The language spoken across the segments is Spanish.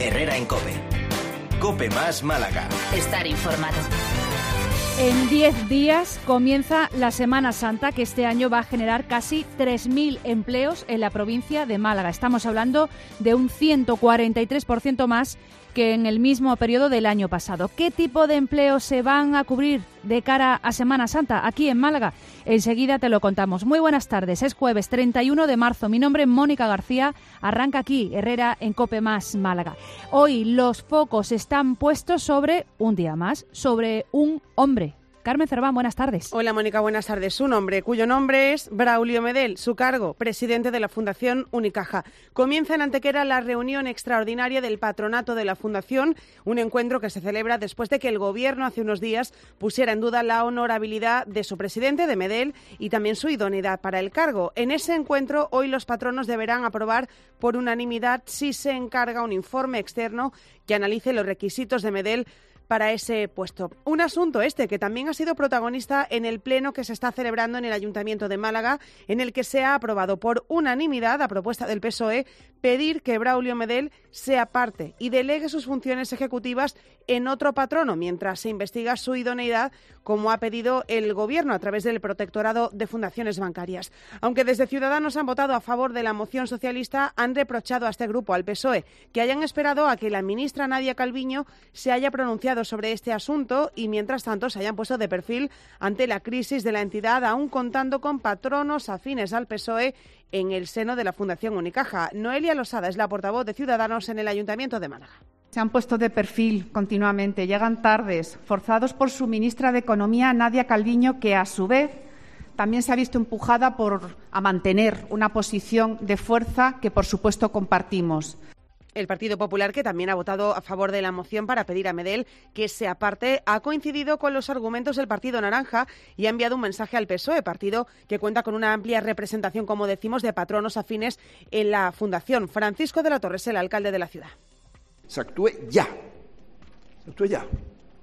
Herrera en COPE. COPE más Málaga. Estar informado. En 10 días comienza la Semana Santa, que este año va a generar casi 3.000 empleos en la provincia de Málaga. Estamos hablando de un 143% más que en el mismo periodo del año pasado. ¿Qué tipo de empleos se van a cubrir de cara a Semana Santa aquí en Málaga? Enseguida te lo contamos. Muy buenas tardes. Es jueves 31 de marzo. Mi nombre es Mónica García. Arranca aquí Herrera en COPE más Málaga. Hoy los focos están puestos sobre un día más, sobre un hombre. Carmen Cerván, buenas tardes. Hola Mónica, buenas tardes. Un hombre cuyo nombre es Braulio Medel, su cargo, presidente de la Fundación Unicaja. Comienza en Antequera la reunión extraordinaria del patronato de la Fundación, un encuentro que se celebra después de que el Gobierno hace unos días pusiera en duda la honorabilidad de su presidente, de Medel, y también su idoneidad para el cargo. En ese encuentro, hoy los patronos deberán aprobar por unanimidad si se encarga un informe externo que analice los requisitos de Medel para ese puesto. Un asunto que también ha sido protagonista en el pleno que se está celebrando en el Ayuntamiento de Málaga, en el que se ha aprobado por unanimidad, a propuesta del PSOE, pedir que Braulio Medel se aparte y delegue sus funciones ejecutivas en otro patrono, mientras se investiga su idoneidad, como ha pedido el Gobierno a través del Protectorado de Fundaciones Bancarias. Aunque desde Ciudadanos han votado a favor de la moción socialista, han reprochado a este grupo, al PSOE, que hayan esperado a que la ministra Nadia Calviño se haya pronunciado sobre este asunto y, mientras tanto, se hayan puesto de perfil ante la crisis de la entidad, aún contando con patronos afines al PSOE en el seno de la Fundación Unicaja. Noelia Losada es la portavoz de Ciudadanos en el Ayuntamiento de Málaga. Se han puesto de perfil continuamente, llegan tardes, forzados por su ministra de Economía, Nadia Calviño, que a su vez también se ha visto empujada a mantener una posición de fuerza que, por supuesto, compartimos. El Partido Popular, que también ha votado a favor de la moción para pedir a Medel que se aparte, ha coincidido con los argumentos del Partido Naranja y ha enviado un mensaje al PSOE, partido que cuenta con una amplia representación, como decimos, de patronos afines en la Fundación. Francisco de la Torre es el alcalde de la ciudad. Se actúe ya. Se actúe ya.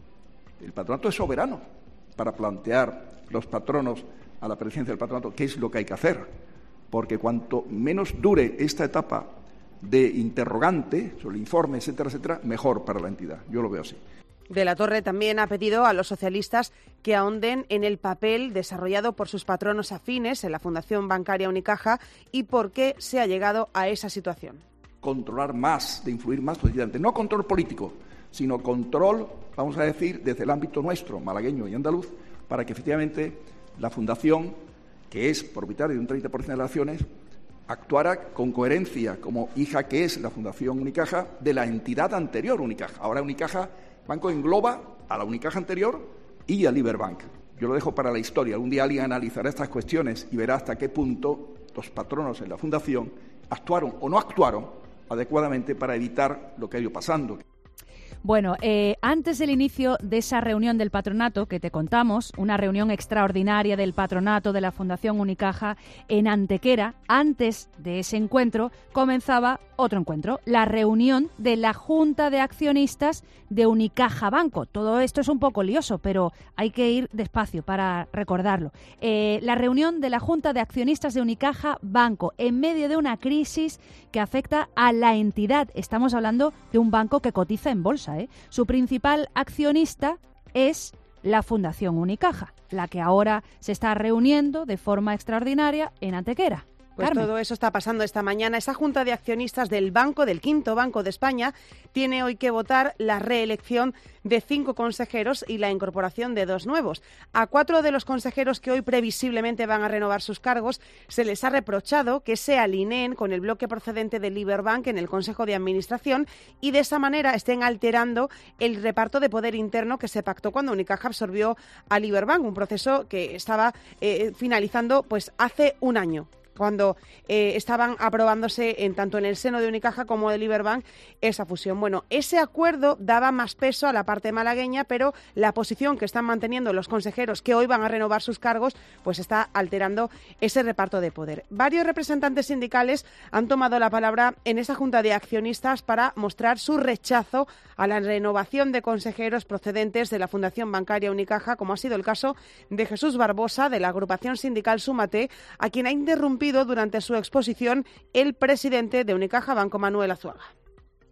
El patronato es soberano para plantear los patronos a la presidencia del patronato qué es lo que hay que hacer, porque cuanto menos dure esta etapa de interrogante sobre el informe, etcétera, etcétera, mejor para la entidad. Yo lo veo así. De la Torre también ha pedido a los socialistas que ahonden en el papel desarrollado por sus patronos afines en la Fundación Bancaria Unicaja y por qué se ha llegado a esa situación. Controlar más, de influir más positivamente. No control político, sino control, vamos a decir, desde el ámbito nuestro, malagueño y andaluz, para que efectivamente la Fundación, que es propietaria de un 30% de las acciones, actuara con coherencia como hija que es la Fundación Unicaja de la entidad anterior Unicaja. Ahora Unicaja Banco engloba a la Unicaja anterior y a Liberbank. Yo lo dejo para la historia. Algún día alguien analizará estas cuestiones y verá hasta qué punto los patronos en la Fundación actuaron o no actuaron adecuadamente para evitar lo que ha ido pasando. Bueno, antes del inicio de esa reunión del patronato que te contamos, una reunión extraordinaria del patronato de la Fundación Unicaja en Antequera, antes de ese encuentro comenzaba otro encuentro, la reunión de la Junta de Accionistas de Unicaja Banco. Todo esto es un poco lioso, pero hay que ir despacio para recordarlo. La reunión de la Junta de Accionistas de Unicaja Banco en medio de una crisis que afecta a la entidad. Estamos hablando de un banco que cotiza en bolsa. Su principal accionista es la Fundación Unicaja, la que ahora se está reuniendo de forma extraordinaria en Antequera. Pues Carmen. Todo eso está pasando esta mañana. Esa Junta de Accionistas del Banco, del quinto Banco de España, tiene hoy que votar la reelección de 5 consejeros y la incorporación de 2 nuevos. A 4 de los consejeros que hoy previsiblemente van a renovar sus cargos se les ha reprochado que se alineen con el bloque procedente de Liberbank en el Consejo de Administración y de esa manera estén alterando el reparto de poder interno que se pactó cuando Unicaja absorbió a Liberbank, un proceso que estaba finalizando pues hace un año, cuando estaban aprobándose tanto en el seno de Unicaja como de Liberbank esa fusión. Bueno, ese acuerdo daba más peso a la parte malagueña, pero la posición que están manteniendo los consejeros que hoy van a renovar sus cargos, pues está alterando ese reparto de poder. Varios representantes sindicales han tomado la palabra en esa Junta de Accionistas para mostrar su rechazo a la renovación de consejeros procedentes de la Fundación Bancaria Unicaja, como ha sido el caso de Jesús Barbosa, de la agrupación sindical Súmate, a quien ha interrumpido durante su exposición el presidente de Unicaja Banco, Manuel Azuaga.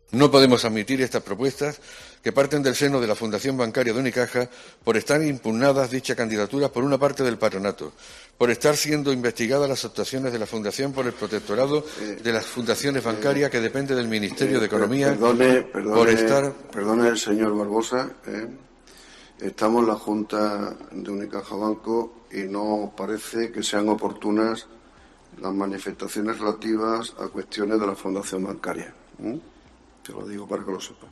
No podemos admitir estas propuestas que parten del seno de la Fundación Bancaria de Unicaja por estar impugnadas dichas candidaturas por una parte del patronato, por estar siendo investigadas las actuaciones de la Fundación por el protectorado de las fundaciones bancarias que depende del Ministerio de Economía. Perdone, señor Barbosa, estamos en la Junta de Unicaja Banco y no parece que sean oportunas las manifestaciones relativas a cuestiones de la Fundación Bancaria. Te lo digo para que lo sepa.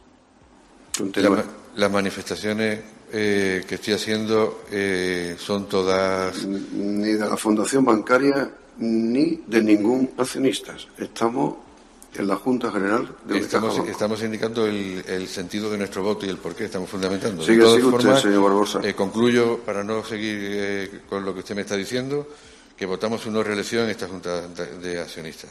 Las manifestaciones que estoy haciendo son todas... Ni de la Fundación Bancaria ni de ningún accionista. Estamos en la Junta General de Unicaja Banco. Estamos indicando el sentido de nuestro voto y el por qué estamos fundamentando. Sigue usted, señor Barbosa. Concluyo, para no seguir con lo que usted me está diciendo, que votamos una reelección en esta Junta de Accionistas.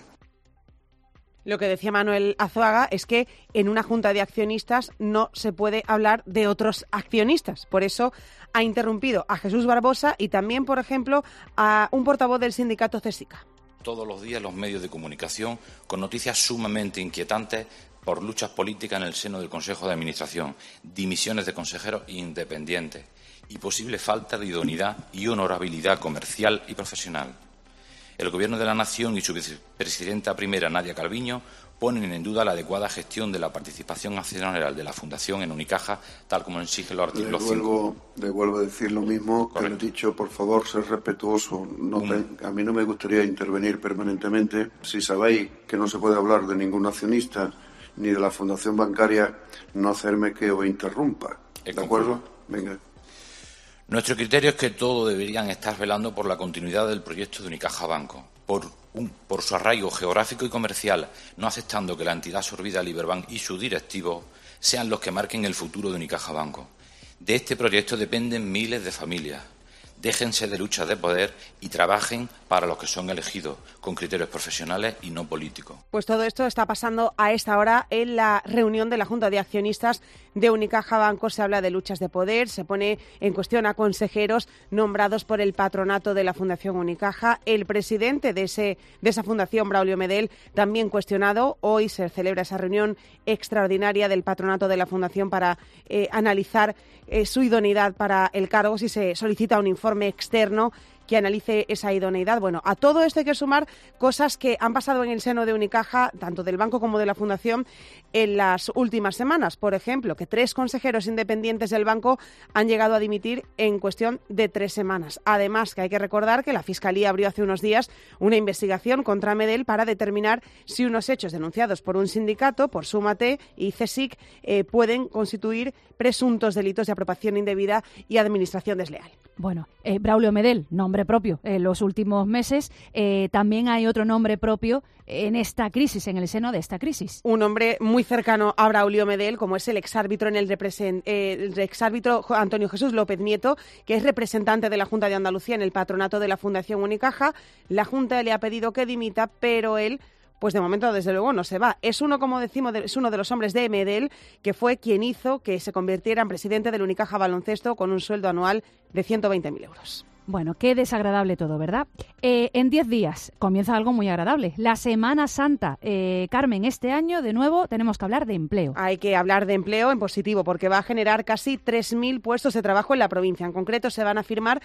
Lo que decía Manuel Azuaga es que en una junta de accionistas no se puede hablar de otros accionistas. Por eso ha interrumpido a Jesús Barbosa y también, por ejemplo, a un portavoz del sindicato CESICA. Todos los días los medios de comunicación con noticias sumamente inquietantes por luchas políticas en el seno del Consejo de Administración, dimisiones de consejeros independientes y posible falta de idoneidad y honorabilidad comercial y profesional. El Gobierno de la Nación y su vicepresidenta primera, Nadia Calviño, ponen en duda la adecuada gestión de la participación accionarial de la Fundación en Unicaja, tal como exige el artículo 5. Le vuelvo a decir lo mismo. Correcto. Que le he dicho, por favor, ser respetuoso. A mí no me gustaría intervenir permanentemente. Si sabéis que no se puede hablar de ningún accionista ni de la Fundación Bancaria, no hacerme que os interrumpa. ¿De acuerdo? Venga. Nuestro criterio es que todos deberían estar velando por la continuidad del proyecto de Unicaja Banco, por su arraigo geográfico y comercial, no aceptando que la entidad absorbida Liberbank y sus directivos sean los que marquen el futuro de Unicaja Banco. De este proyecto dependen miles de familias. Déjense de luchas de poder y trabajen para los que son elegidos, con criterios profesionales y no políticos. Pues todo esto está pasando a esta hora en la reunión de la Junta de Accionistas de Unicaja Banco. Se habla de luchas de poder, se pone en cuestión a consejeros nombrados por el patronato de la Fundación Unicaja. El presidente de esa fundación, Braulio Medel, también cuestionado. Hoy se celebra esa reunión extraordinaria del patronato de la Fundación para analizar su idoneidad para el cargo, si se solicita un informe externo que analice esa idoneidad. Bueno, a todo esto hay que sumar cosas que han pasado en el seno de Unicaja, tanto del banco como de la Fundación, en las últimas semanas. Por ejemplo, que 3 consejeros independientes del banco han llegado a dimitir en cuestión de 3 semanas. Además, que hay que recordar que la Fiscalía abrió hace unos días una investigación contra Medel para determinar si unos hechos denunciados por un sindicato, por Súmate y CSIC, pueden constituir presuntos delitos de apropiación indebida y administración desleal. Bueno, Braulio Medel, nombre propio en los últimos meses. También hay otro nombre propio en esta crisis, en el seno de esta crisis. Un hombre muy cercano a Braulio Medel, como es el exárbitro el exárbitro Antonio Jesús López Nieto, que es representante de la Junta de Andalucía en el patronato de la Fundación Unicaja. La Junta le ha pedido que dimita, pero él, pues de momento, desde luego, no se va. Es uno, como decimos, es uno de los hombres de Medel, que fue quien hizo que se convirtiera en presidente del Unicaja Baloncesto con un sueldo anual de 120.000 euros. Bueno, qué desagradable todo, ¿verdad? En 10 días comienza algo muy agradable. La Semana Santa. Carmen, este año, de nuevo, tenemos que hablar de empleo. Hay que hablar de empleo en positivo, porque va a generar casi 3.000 puestos de trabajo en la provincia. En concreto, se van a firmar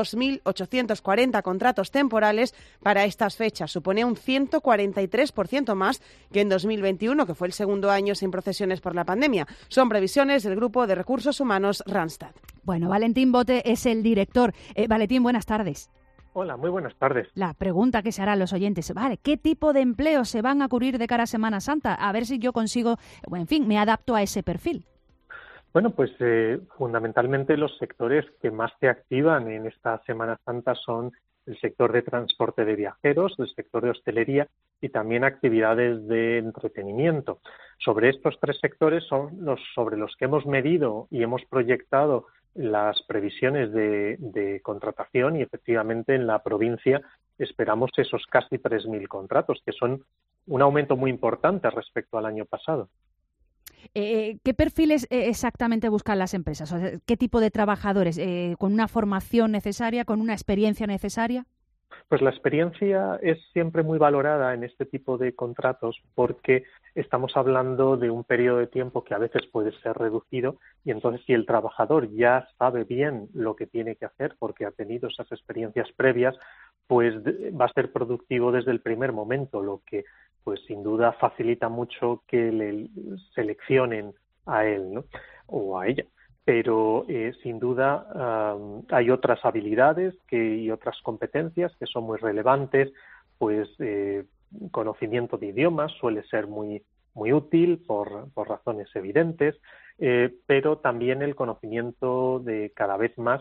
2.840 contratos temporales para estas fechas. Supone un 143% más que en 2021, que fue el segundo año sin procesiones por la pandemia. Son previsiones del Grupo de Recursos Humanos Randstad. Bueno, Valentín Bote es el director. Valentín, buenas tardes. Hola, muy buenas tardes. La pregunta que se harán los oyentes, vale, ¿qué tipo de empleos se van a cubrir de cara a Semana Santa? A ver si yo consigo, en fin, me adapto a ese perfil. Bueno, pues fundamentalmente los sectores que más se activan en esta Semana Santa son el sector de transporte de viajeros, el sector de hostelería y también actividades de entretenimiento. Sobre estos 3 sectores son sobre los que hemos medido y hemos proyectado las previsiones de contratación y efectivamente en la provincia esperamos esos casi 3.000 contratos, que son un aumento muy importante respecto al año pasado. ¿Qué perfiles exactamente buscan las empresas? O sea, ¿qué tipo de trabajadores? ¿Con una formación necesaria, con una experiencia necesaria? Pues la experiencia es siempre muy valorada en este tipo de contratos porque estamos hablando de un periodo de tiempo que a veces puede ser reducido y entonces si el trabajador ya sabe bien lo que tiene que hacer porque ha tenido esas experiencias previas, pues va a ser productivo desde el primer momento, lo que pues sin duda facilita mucho que le seleccionen a él, ¿no? O a ella. Pero sin duda hay otras habilidades y otras competencias que son muy relevantes, pues conocimiento de idiomas suele ser muy útil por razones evidentes, pero también el conocimiento de cada vez más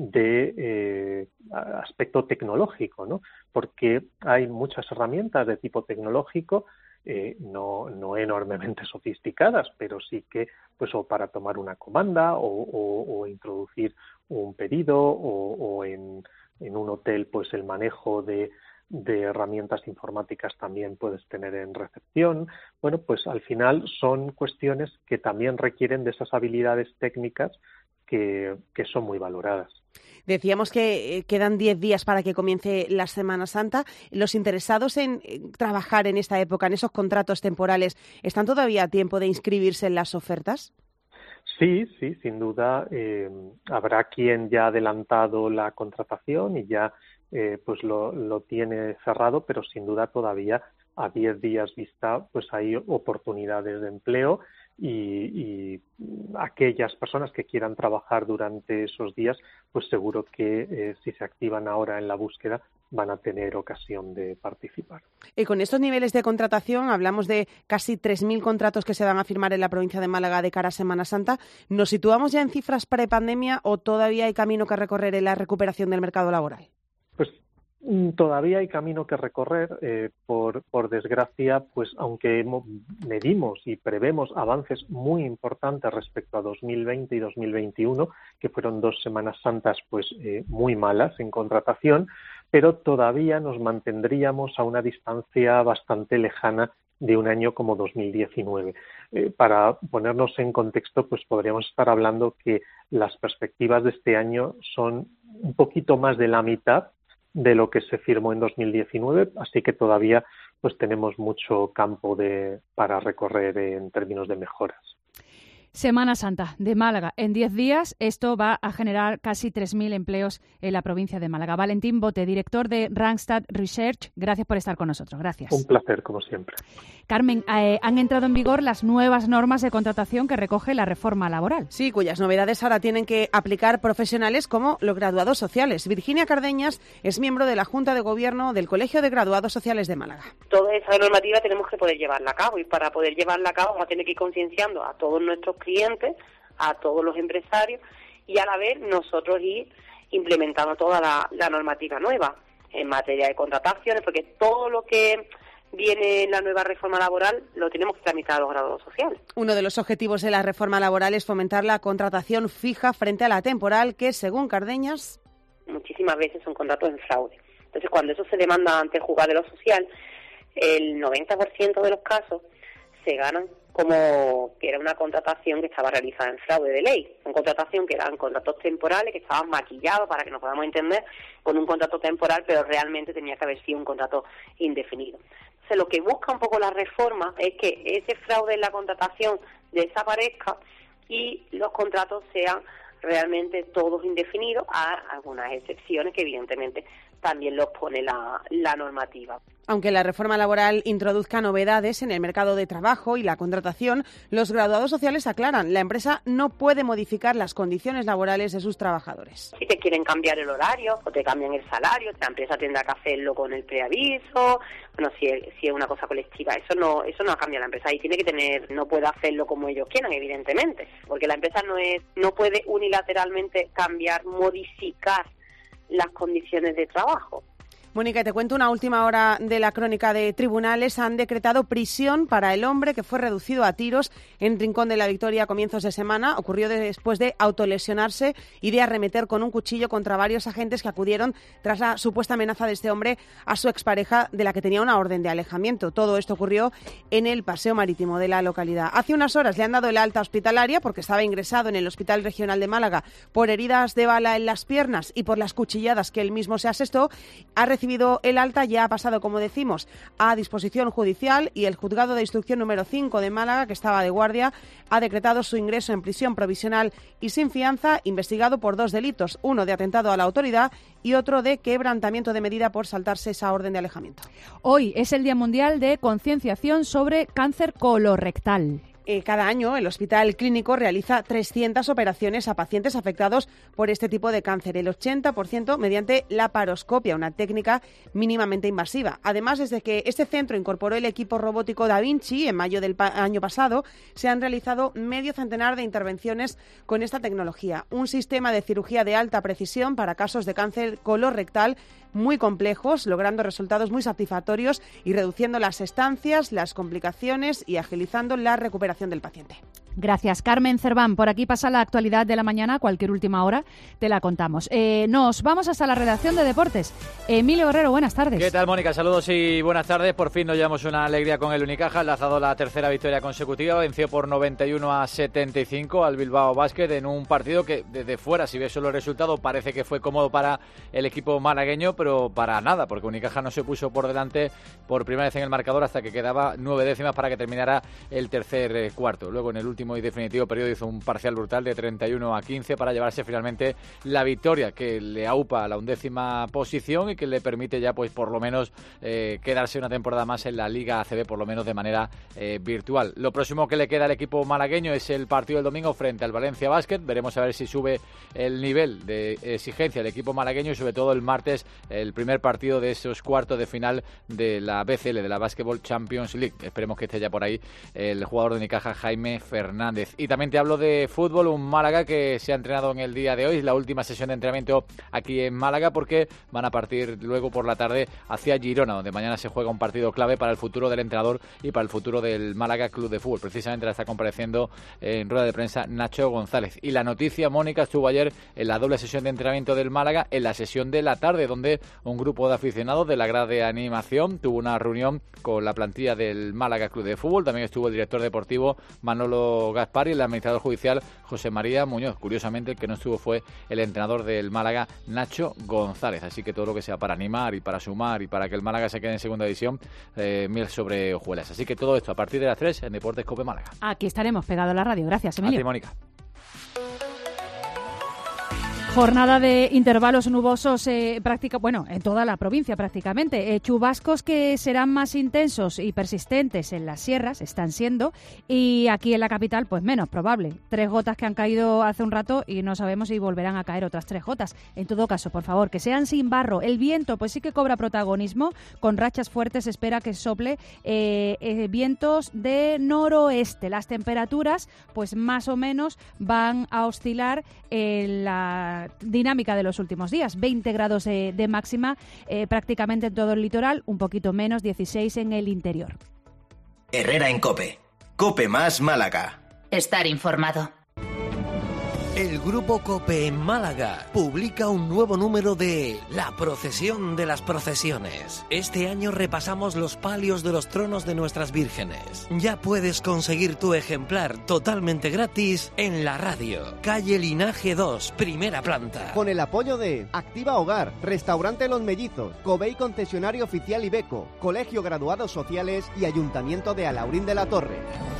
de aspecto tecnológico, ¿no? Porque hay muchas herramientas de tipo tecnológico, no enormemente sofisticadas, pero sí que pues o para tomar una comanda o introducir un pedido o en un hotel pues el manejo de herramientas informáticas también puedes tener en recepción. Bueno, pues al final son cuestiones que también requieren de esas habilidades técnicas que son muy valoradas. Decíamos que quedan 10 días para que comience la Semana Santa. ¿Los interesados en trabajar en esta época, en esos contratos temporales, están todavía a tiempo de inscribirse en las ofertas? Sí, sin duda. Habrá quien ya ha adelantado la contratación y ya pues lo tiene cerrado, pero sin duda todavía a 10 días vista pues hay oportunidades de empleo y aquellas personas que quieran trabajar durante esos días, pues seguro que si se activan ahora en la búsqueda van a tener ocasión de participar. Y con estos niveles de contratación, hablamos de casi 3.000 contratos que se van a firmar en la provincia de Málaga de cara a Semana Santa. ¿Nos situamos ya en cifras prepandemia o todavía hay camino que recorrer en la recuperación del mercado laboral? Pues todavía hay camino que recorrer, por desgracia, pues aunque medimos y prevemos avances muy importantes respecto a 2020 y 2021, que fueron 2 Semanas Santas pues muy malas en contratación, pero todavía nos mantendríamos a una distancia bastante lejana de un año como 2019. Para ponernos en contexto, pues podríamos estar hablando que las perspectivas de este año son un poquito más de la mitad de lo que se firmó en 2019, así que todavía pues tenemos mucho campo para recorrer en términos de mejoras. Semana Santa de Málaga. En 10 días esto va a generar casi 3.000 empleos en la provincia de Málaga. Valentín Bote, director de Randstad Research, gracias por estar con nosotros. Gracias. Un placer, como siempre. Carmen, han entrado en vigor las nuevas normas de contratación que recoge la reforma laboral. Sí, cuyas novedades ahora tienen que aplicar profesionales como los graduados sociales. Virginia Cardeñas es miembro de la Junta de Gobierno del Colegio de Graduados Sociales de Málaga. Toda esa normativa tenemos que poder llevarla a cabo y para poder llevarla a cabo vamos a tener que ir concienciando a todos nuestros clientes, a todos los empresarios y a la vez nosotros ir implementando toda la normativa nueva en materia de contrataciones, porque todo lo que viene en la nueva reforma laboral lo tenemos que tramitar a los graduados sociales. Uno de los objetivos de la reforma laboral es fomentar la contratación fija frente a la temporal, que según Cardeñas muchísimas veces son contratos en fraude. Entonces, cuando eso se demanda ante el juzgado de lo social, el 90% de los casos se ganan como que era una contratación que estaba realizada en fraude de ley. Una contratación que eran contratos temporales, que estaban maquillados, para que nos podamos entender, con un contrato temporal, pero realmente tenía que haber sido un contrato indefinido. Entonces, lo que busca un poco la reforma es que ese fraude en la contratación desaparezca y los contratos sean realmente todos indefinidos, a algunas excepciones que evidentemente también los pone la normativa. Aunque la reforma laboral introduzca novedades en el mercado de trabajo y la contratación, los graduados sociales aclaran, la empresa no puede modificar las condiciones laborales de sus trabajadores. Si te quieren cambiar el horario o te cambian el salario, la empresa tendrá que hacerlo con el preaviso. Bueno, si es una cosa colectiva, eso no cambia la empresa y tiene que no puede hacerlo como ellos quieran, evidentemente, porque la empresa no puede unilateralmente cambiar, modificar las condiciones de trabajo. Mónica, te cuento una última hora de la crónica de tribunales. Han decretado prisión para el hombre que fue reducido a tiros en Rincón de la Victoria a comienzos de semana. Ocurrió después de autolesionarse y de arremeter con un cuchillo contra varios agentes que acudieron tras la supuesta amenaza de este hombre a su expareja, de la que tenía una orden de alejamiento. Todo esto ocurrió en el paseo marítimo de la localidad. Hace unas horas le han dado el alta hospitalaria porque estaba ingresado en el Hospital Regional de Málaga por heridas de bala en las piernas y por las cuchilladas que él mismo se asestó. Ha recibido recibido el alta ya ha pasado, como decimos, a disposición judicial y el Juzgado de Instrucción número 5 de Málaga, que estaba de guardia, ha decretado su ingreso en prisión provisional y sin fianza, investigado por 2 delitos, uno de atentado a la autoridad y otro de quebrantamiento de medida por saltarse esa orden de alejamiento. Hoy es el Día Mundial de Concienciación sobre Cáncer Colorectal. Cada año el Hospital Clínico realiza 300 operaciones a pacientes afectados por este tipo de cáncer, el 80% mediante laparoscopia, una técnica mínimamente invasiva. Además, desde que este centro incorporó el equipo robótico Da Vinci en mayo del año pasado, se han realizado medio centenar de intervenciones con esta tecnología. Un sistema de cirugía de alta precisión para casos de cáncer colorectal muy complejos, logrando resultados muy satisfactorios y reduciendo las estancias, las complicaciones y agilizando la recuperación del paciente. Gracias, Carmen Cerván. Por aquí pasa la actualidad de la mañana. Cualquier última hora te la contamos. Nos vamos hasta la redacción de deportes. Emilio Guerrero, buenas tardes. ¿Qué tal, Mónica? Saludos y buenas tardes. Por fin nos llevamos una alegría con el Unicaja. Ha lanzado la tercera victoria consecutiva. Venció por 91-75 al Bilbao Basket en un partido que desde fuera, si ves solo el resultado, parece que fue cómodo para el equipo malagueño, pero para nada, porque Unicaja no se puso por delante por primera vez en el marcador hasta que quedaba 9 décimas para que terminara el tercer cuarto. Luego, en el último y definitivo periodo, hizo un parcial brutal de 31-15 para llevarse finalmente la victoria, que le aupa a la 11ª posición y que le permite ya, pues por lo menos, quedarse una temporada más en la Liga ACB, por lo menos de manera virtual. Lo próximo que le queda al equipo malagueño es el partido del domingo frente al Valencia Basket. Veremos a ver si sube el nivel de exigencia del equipo malagueño y sobre todo el martes el primer partido de esos cuartos de final de la BCL, de la Basketball Champions League. Esperemos que esté ya por ahí el jugador de Unicaja, Jaime Fernández. Y también te hablo de fútbol, un Málaga que se ha entrenado en el día de hoy, la última sesión de entrenamiento aquí en Málaga, porque van a partir luego por la tarde hacia Girona, donde mañana se juega un partido clave para el futuro del entrenador y para el futuro del Málaga Club de Fútbol. Precisamente la está compareciendo en rueda de prensa Nacho González. Y la noticia, Mónica, estuvo ayer en la doble sesión de entrenamiento del Málaga, en la sesión de la tarde, donde un grupo de aficionados de la grada de animación tuvo una reunión con la plantilla del Málaga Club de Fútbol. También estuvo el director deportivo Manolo Gaspar y el administrador judicial José María Muñoz. Curiosamente, el que no estuvo fue el entrenador del Málaga, Nacho González. Así que todo lo que sea para animar y para sumar y para que el Málaga se quede en segunda división, miel sobre hojuelas. Así que todo esto a partir de las 3 en Deportes COPE Málaga. Aquí estaremos pegados a la radio. Gracias, Emilio. A ti, Mónica. Jornada de intervalos nubosos en toda la provincia prácticamente. Chubascos que serán más intensos y persistentes en las sierras, están siendo, y aquí en la capital pues menos probable. 3 gotas que han caído hace un rato y no sabemos si volverán a caer otras 3 gotas. En todo caso, por favor, que sean sin barro. El viento pues sí que cobra protagonismo, con rachas fuertes. Espera que sople vientos de noroeste. Las temperaturas pues más o menos van a oscilar en la dinámica de los últimos días. 20 grados de máxima prácticamente en todo el litoral, un poquito menos, 16 en el interior. Herrera en COPE. COPE más Málaga. Estar informado. El Grupo COPE en Málaga publica un nuevo número de La Procesión de las Procesiones. Este año repasamos los palios de los tronos de nuestras vírgenes. Ya puedes conseguir tu ejemplar totalmente gratis en la radio. Calle Linaje 2, primera planta. Con el apoyo de Activa Hogar, Restaurante Los Mellizos, Covey Concesionario Oficial Ibeco, Colegio Graduados Sociales y Ayuntamiento de Alaurín de la Torre.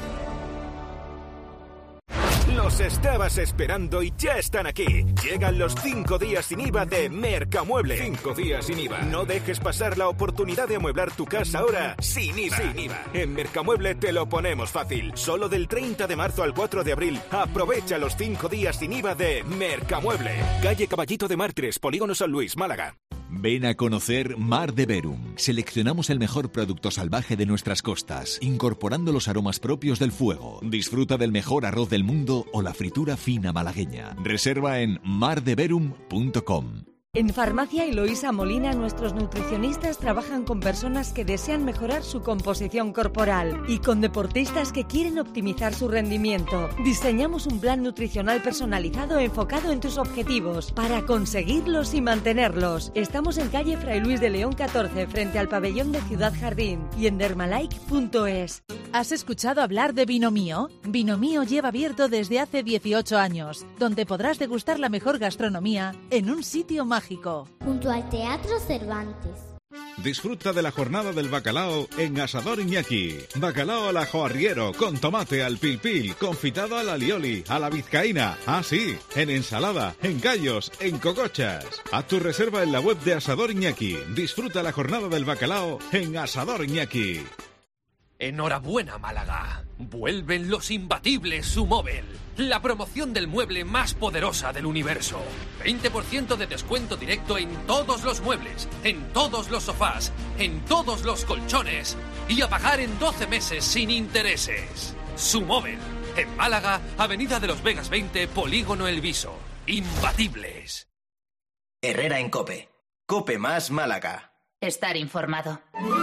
Los estabas esperando y ya están aquí. Llegan los 5 días sin IVA de Mercamueble. 5 días sin IVA. No dejes pasar la oportunidad de amueblar tu casa ahora sin IVA. Sin IVA. En Mercamueble te lo ponemos fácil. Solo del 30 de marzo al 4 de abril. Aprovecha los 5 días sin IVA de Mercamueble. Calle Caballito de Martres, Polígono San Luis, Málaga. Ven a conocer Mar de Verum. Seleccionamos el mejor producto salvaje de nuestras costas, incorporando los aromas propios del fuego. Disfruta del mejor arroz del mundo o la fritura fina malagueña. Reserva en mardeverum.com. En Farmacia Eloísa Molina, nuestros nutricionistas trabajan con personas que desean mejorar su composición corporal y con deportistas que quieren optimizar su rendimiento. Diseñamos un plan nutricional personalizado enfocado en tus objetivos para conseguirlos y mantenerlos. Estamos en calle Fray Luis de León 14, frente al pabellón de Ciudad Jardín, y en dermalike.es. ¿Has escuchado hablar de Vino Mío? Vino Mío lleva abierto desde hace 18 años, donde podrás degustar la mejor gastronomía en un sitio mágico. Junto al Teatro Cervantes. Disfruta de la jornada del bacalao en Asador Iñaki. Bacalao al ajo arriero, con tomate al pil pil, confitado al alioli, a la vizcaína. Ah, sí, en ensalada, en callos, en cocochas. Haz tu reserva en la web de Asador Iñaki. Disfruta la jornada del bacalao en Asador Iñaki. Enhorabuena, Málaga. Vuelven los imbatibles Sumóvel, la promoción del mueble más poderosa del universo. 20% de descuento directo en todos los muebles, en todos los sofás, en todos los colchones y a pagar en 12 meses sin intereses. Sumóvel, en Málaga, Avenida de los Vegas 20, Polígono El Viso. Imbatibles. Herrera en COPE. COPE más Málaga. Estar informado.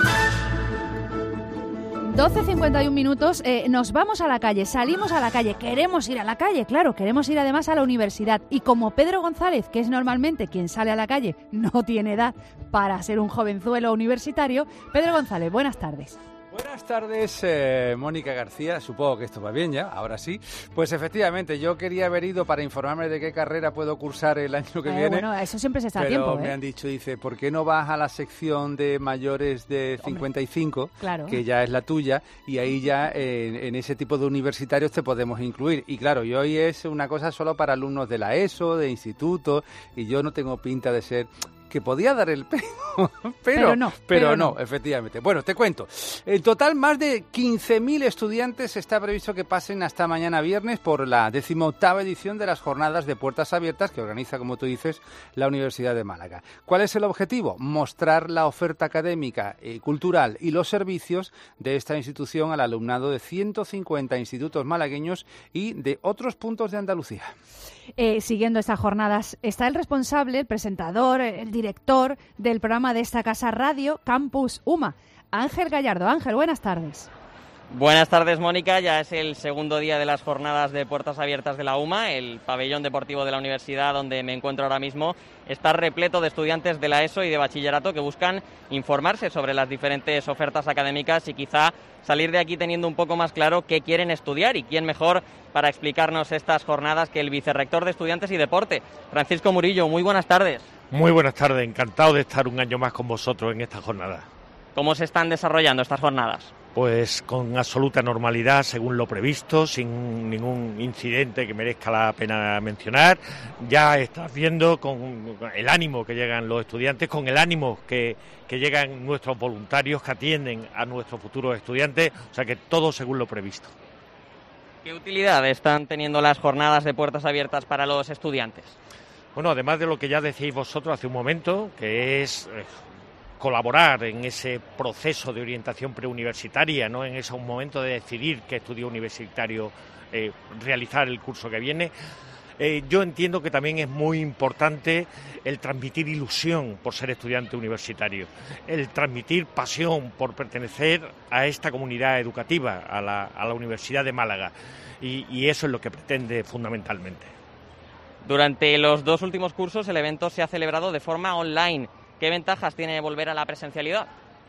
12:51 minutos, nos vamos a la calle, salimos a la calle, queremos ir a la calle, claro, queremos ir además a la universidad. Y como Pedro González, que es normalmente quien sale a la calle, no tiene edad para ser un jovenzuelo universitario, Pedro González, buenas tardes. Buenas tardes, Mónica García. Supongo que esto va bien ya, ahora sí. Pues efectivamente, yo quería haber ido para informarme de qué carrera puedo cursar el año que viene. Bueno, eso siempre se está a pero tiempo. Pero me han dicho, dice, ¿por qué no vas a la sección de mayores de 55, claro, que ya es la tuya, y ahí ya en ese tipo de universitarios te podemos incluir? Y claro, y hoy es una cosa solo para alumnos de la ESO, de instituto, y yo no tengo pinta de ser... que podía dar el pero no, efectivamente. Bueno, te cuento. En total, más de 15.000 estudiantes está previsto que pasen hasta mañana viernes por la 18ª edición de las jornadas de puertas abiertas que organiza, como tú dices, la Universidad de Málaga. ¿Cuál es el objetivo? Mostrar la oferta académica, cultural y los servicios de esta institución al alumnado de 150 institutos malagueños y de otros puntos de Andalucía. Siguiendo estas jornadas está el responsable, el presentador, el director del programa de esta casa radio, Campus UMA, Ángel Gallardo. Ángel, buenas tardes. Buenas tardes, Mónica. Ya es el segundo día de las jornadas de puertas abiertas de la UMA. El pabellón deportivo de la universidad, donde me encuentro ahora mismo, está repleto de estudiantes de la ESO y de bachillerato que buscan informarse sobre las diferentes ofertas académicas y quizá salir de aquí teniendo un poco más claro qué quieren estudiar, y quién mejor para explicarnos estas jornadas que el vicerrector de Estudiantes y Deporte, Francisco Murillo. Muy buenas tardes. Muy buenas tardes, encantado de estar un año más con vosotros en esta jornada. ¿Cómo se están desarrollando estas jornadas? Pues con absoluta normalidad, según lo previsto, sin ningún incidente que merezca la pena mencionar. Ya estás viendo con el ánimo que llegan los estudiantes, con el ánimo que llegan nuestros voluntarios que atienden a nuestros futuros estudiantes, o sea que todo según lo previsto. ¿Qué utilidad están teniendo las jornadas de puertas abiertas para los estudiantes? Bueno, además de lo que ya decíais vosotros hace un momento, que es colaborar en ese proceso de orientación preuniversitaria, ¿no? En ese momento de decidir qué estudio universitario realizar el curso que viene. Yo entiendo que también es muy importante el transmitir ilusión por ser estudiante universitario, el transmitir pasión por pertenecer a esta comunidad educativa, a la Universidad de Málaga, y eso es lo que pretende fundamentalmente. Durante los dos últimos cursos el evento se ha celebrado de forma online. ¿Qué ventajas tiene volver a la presencialidad?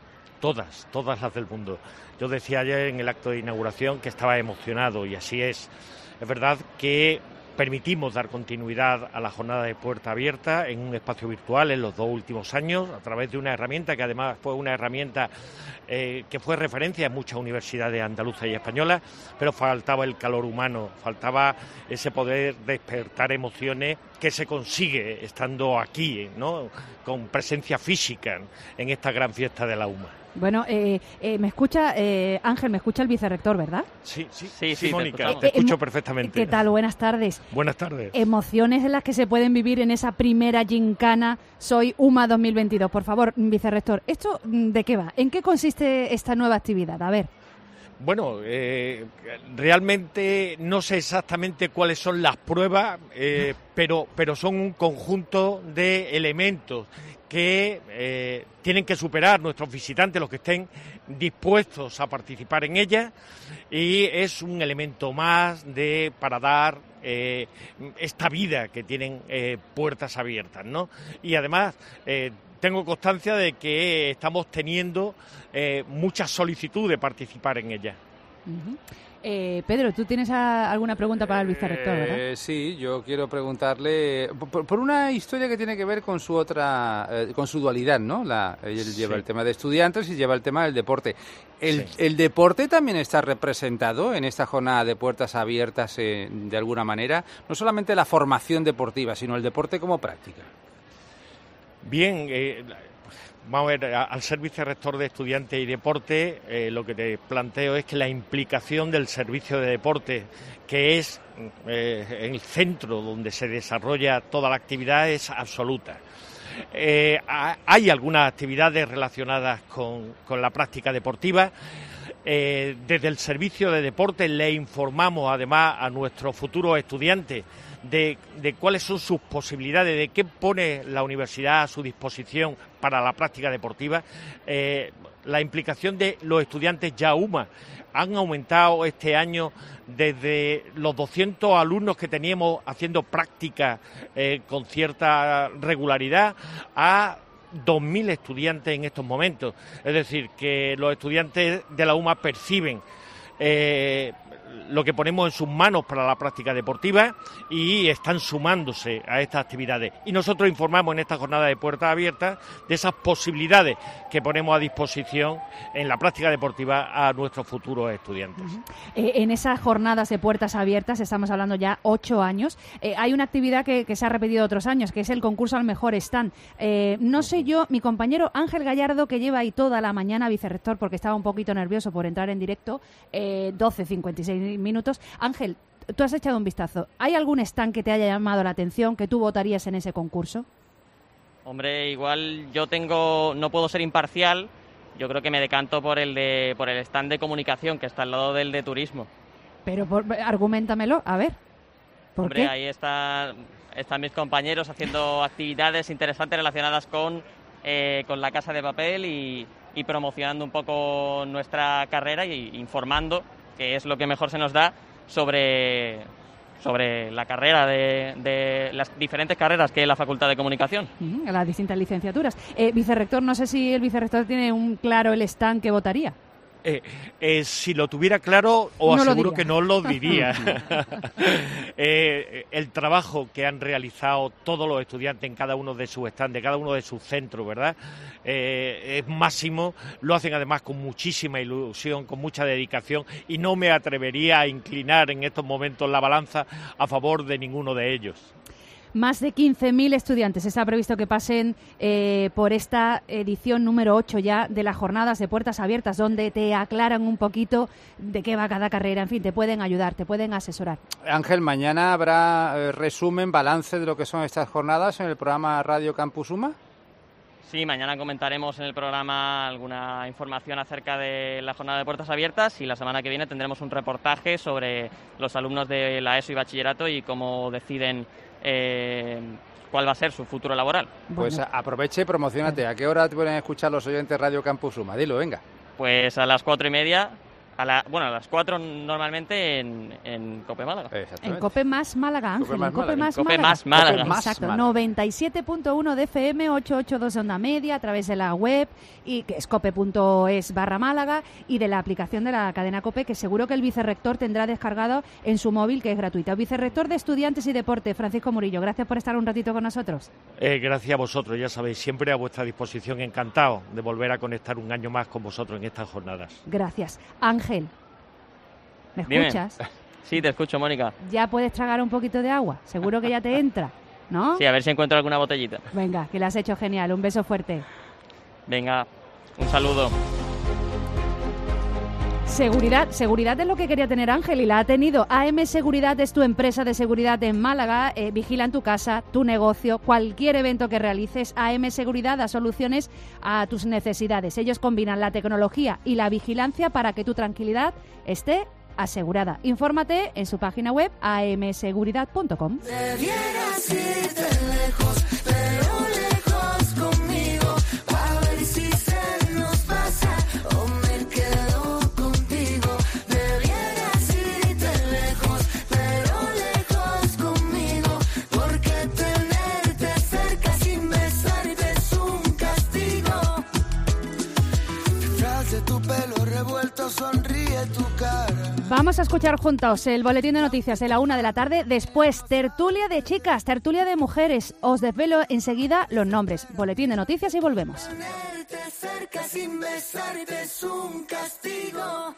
Todas las del mundo. Yo decía ayer en el acto de inauguración que estaba emocionado, y así es. Es verdad que permitimos dar continuidad a la jornada de puerta abierta en un espacio virtual en los dos últimos años, a través de una herramienta que además fue una herramienta que fue referencia en muchas universidades andaluzas y españolas, pero faltaba el calor humano, faltaba ese poder despertar emociones que se consigue estando aquí, ¿no? Con presencia física en esta gran fiesta de la UMA. Bueno, me escucha, Ángel, me escucha el vicerrector, ¿verdad? Sí, Mónica, te escucho perfectamente. ¿Qué tal? Buenas tardes. Buenas tardes. Emociones en las que se pueden vivir en esa primera gincana Soy UMA 2022. Por favor, vicerrector, ¿esto de qué va? ¿En qué consiste esta nueva actividad? A ver. Bueno, realmente no sé exactamente cuáles son las pruebas, pero son un conjunto de elementos que tienen que superar nuestros visitantes, los que estén dispuestos a participar en ellas, y es un elemento más para dar esta vida que tienen puertas abiertas, ¿no? Y además tengo constancia de que estamos teniendo mucha solicitud de participar en ella. Pedro, tú tienes alguna pregunta para el vicerrector, ¿verdad? Sí, yo quiero preguntarle por una historia que tiene que ver con su con su dualidad, ¿no? Él lleva el tema de estudiantes y lleva el tema del deporte. ¿El deporte también está representado en esta jornada de puertas abiertas de alguna manera? No solamente la formación deportiva, sino el deporte como práctica. Bien, vamos a ver, al ser vicerrector de Estudiantes y Deporte, lo que te planteo es que la implicación del servicio de deporte, que es el centro donde se desarrolla toda la actividad, es absoluta. Hay algunas actividades relacionadas con la práctica deportiva. Desde el servicio de deporte le informamos además a nuestros futuros estudiantes de cuáles son sus posibilidades, de qué pone la universidad a su disposición para la práctica deportiva. La implicación de los estudiantes YAUMA han aumentado este año desde los 200 alumnos que teníamos haciendo práctica con cierta regularidad a 2.000 estudiantes en estos momentos. Es decir, que los estudiantes de la UMA perciben lo que ponemos en sus manos para la práctica deportiva y están sumándose a estas actividades. Y nosotros informamos en esta jornada de puertas abiertas de esas posibilidades que ponemos a disposición en la práctica deportiva a nuestros futuros estudiantes. En esas jornadas de puertas abiertas, estamos hablando ya 8 años, hay una actividad que se ha repetido otros años, que es el concurso al mejor stand. No sé yo, mi compañero Ángel Gallardo, que lleva ahí toda la mañana, vicerrector, porque estaba un poquito nervioso por entrar en directo, 12:56 minutos. Ángel, tú has echado un vistazo. ¿Hay algún stand que te haya llamado la atención, que tú votarías en ese concurso? Hombre, igual no puedo ser imparcial. Yo creo que me decanto por el stand de comunicación, que está al lado del de turismo. Pero arguméntamelo, a ver. ¿Por qué? Ahí están mis compañeros haciendo actividades interesantes relacionadas con la Casa de Papel y promocionando un poco nuestra carrera y informando, que es lo que mejor se nos da sobre la carrera de las diferentes carreras que es la Facultad de Comunicación. Las distintas licenciaturas. Vicerrector, no sé si el vicerrector tiene claro el stand que votaría. Si lo tuviera claro, os aseguro que no lo diría. El trabajo que han realizado todos los estudiantes en cada uno de sus stands, de cada uno de sus centros, ¿verdad? Es máximo, lo hacen además con muchísima ilusión, con mucha dedicación, y no me atrevería a inclinar en estos momentos la balanza a favor de ninguno de ellos. Más de 15.000 estudiantes está previsto que pasen por esta edición número 8 ya de las jornadas de puertas abiertas, donde te aclaran un poquito de qué va cada carrera. En fin, te pueden ayudar, te pueden asesorar. Ángel, mañana habrá resumen, balance de lo que son estas jornadas en el programa Radio Campus UMA. Sí, mañana comentaremos en el programa alguna información acerca de la jornada de puertas abiertas y la semana que viene tendremos un reportaje sobre los alumnos de la ESO y bachillerato y cómo deciden cuál va a ser su futuro laboral. Pues aproveche y promocionate. ¿A qué hora te pueden escuchar los oyentes Radio Campus UMA? Dilo, venga. Pues a las 4:30. A las 4 normalmente en COPE Málaga. En COPE más Málaga, Ángel. COPE más Málaga. Exacto, 97.1 de FM, 882 de onda media, a través de la web, y que es cope.es/Málaga, y de la aplicación de la cadena COPE, que seguro que el vicerrector tendrá descargado en su móvil, que es gratuita. Vicerrector de Estudiantes y Deporte, Francisco Murillo, gracias por estar un ratito con nosotros. Gracias a vosotros, ya sabéis, siempre a vuestra disposición, encantado de volver a conectar un año más con vosotros en estas jornadas. Gracias. Ángel, ¿me escuchas? Dime. Sí, te escucho, Mónica. ¿Ya puedes tragar un poquito de agua? Seguro que ya te entra, ¿no? Sí, a ver si encuentro alguna botellita. Venga, que lo has hecho genial. Un beso fuerte. Venga, un saludo. Seguridad es lo que quería tener Ángel y la ha tenido. AM Seguridad es tu empresa de seguridad en Málaga. Vigilan tu casa, tu negocio, cualquier evento que realices. AM Seguridad da soluciones a tus necesidades. Ellos combinan la tecnología y la vigilancia para que tu tranquilidad esté asegurada. Infórmate en su página web amseguridad.com. Debieras irte lejos, pero lejos conmigo, a ver si se nos pasa o me quedo contigo. Debieras irte lejos, pero lejos conmigo, porque tenerte cerca sin besarte es un castigo. Detrás de tu pelo revuelto sonríe tu cara. Vamos a escuchar juntos el boletín de noticias de la 1 de la tarde. Después, tertulia de chicas, tertulia de mujeres. Os desvelo enseguida los nombres. Boletín de noticias y volvemos. Tenerte cerca sin besarte es un castigo.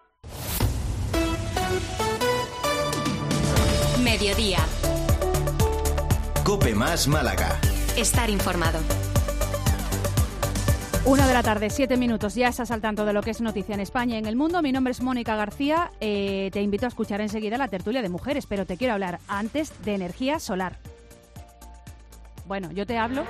Mediodía. COPE más Málaga. Estar informado. 1 de la tarde, 7 minutos. Ya estás al tanto de lo que es noticia en España y en el mundo. Mi nombre es Mónica García. Te invito a escuchar enseguida la tertulia de mujeres, pero te quiero hablar antes de energía solar. Bueno, yo te hablo...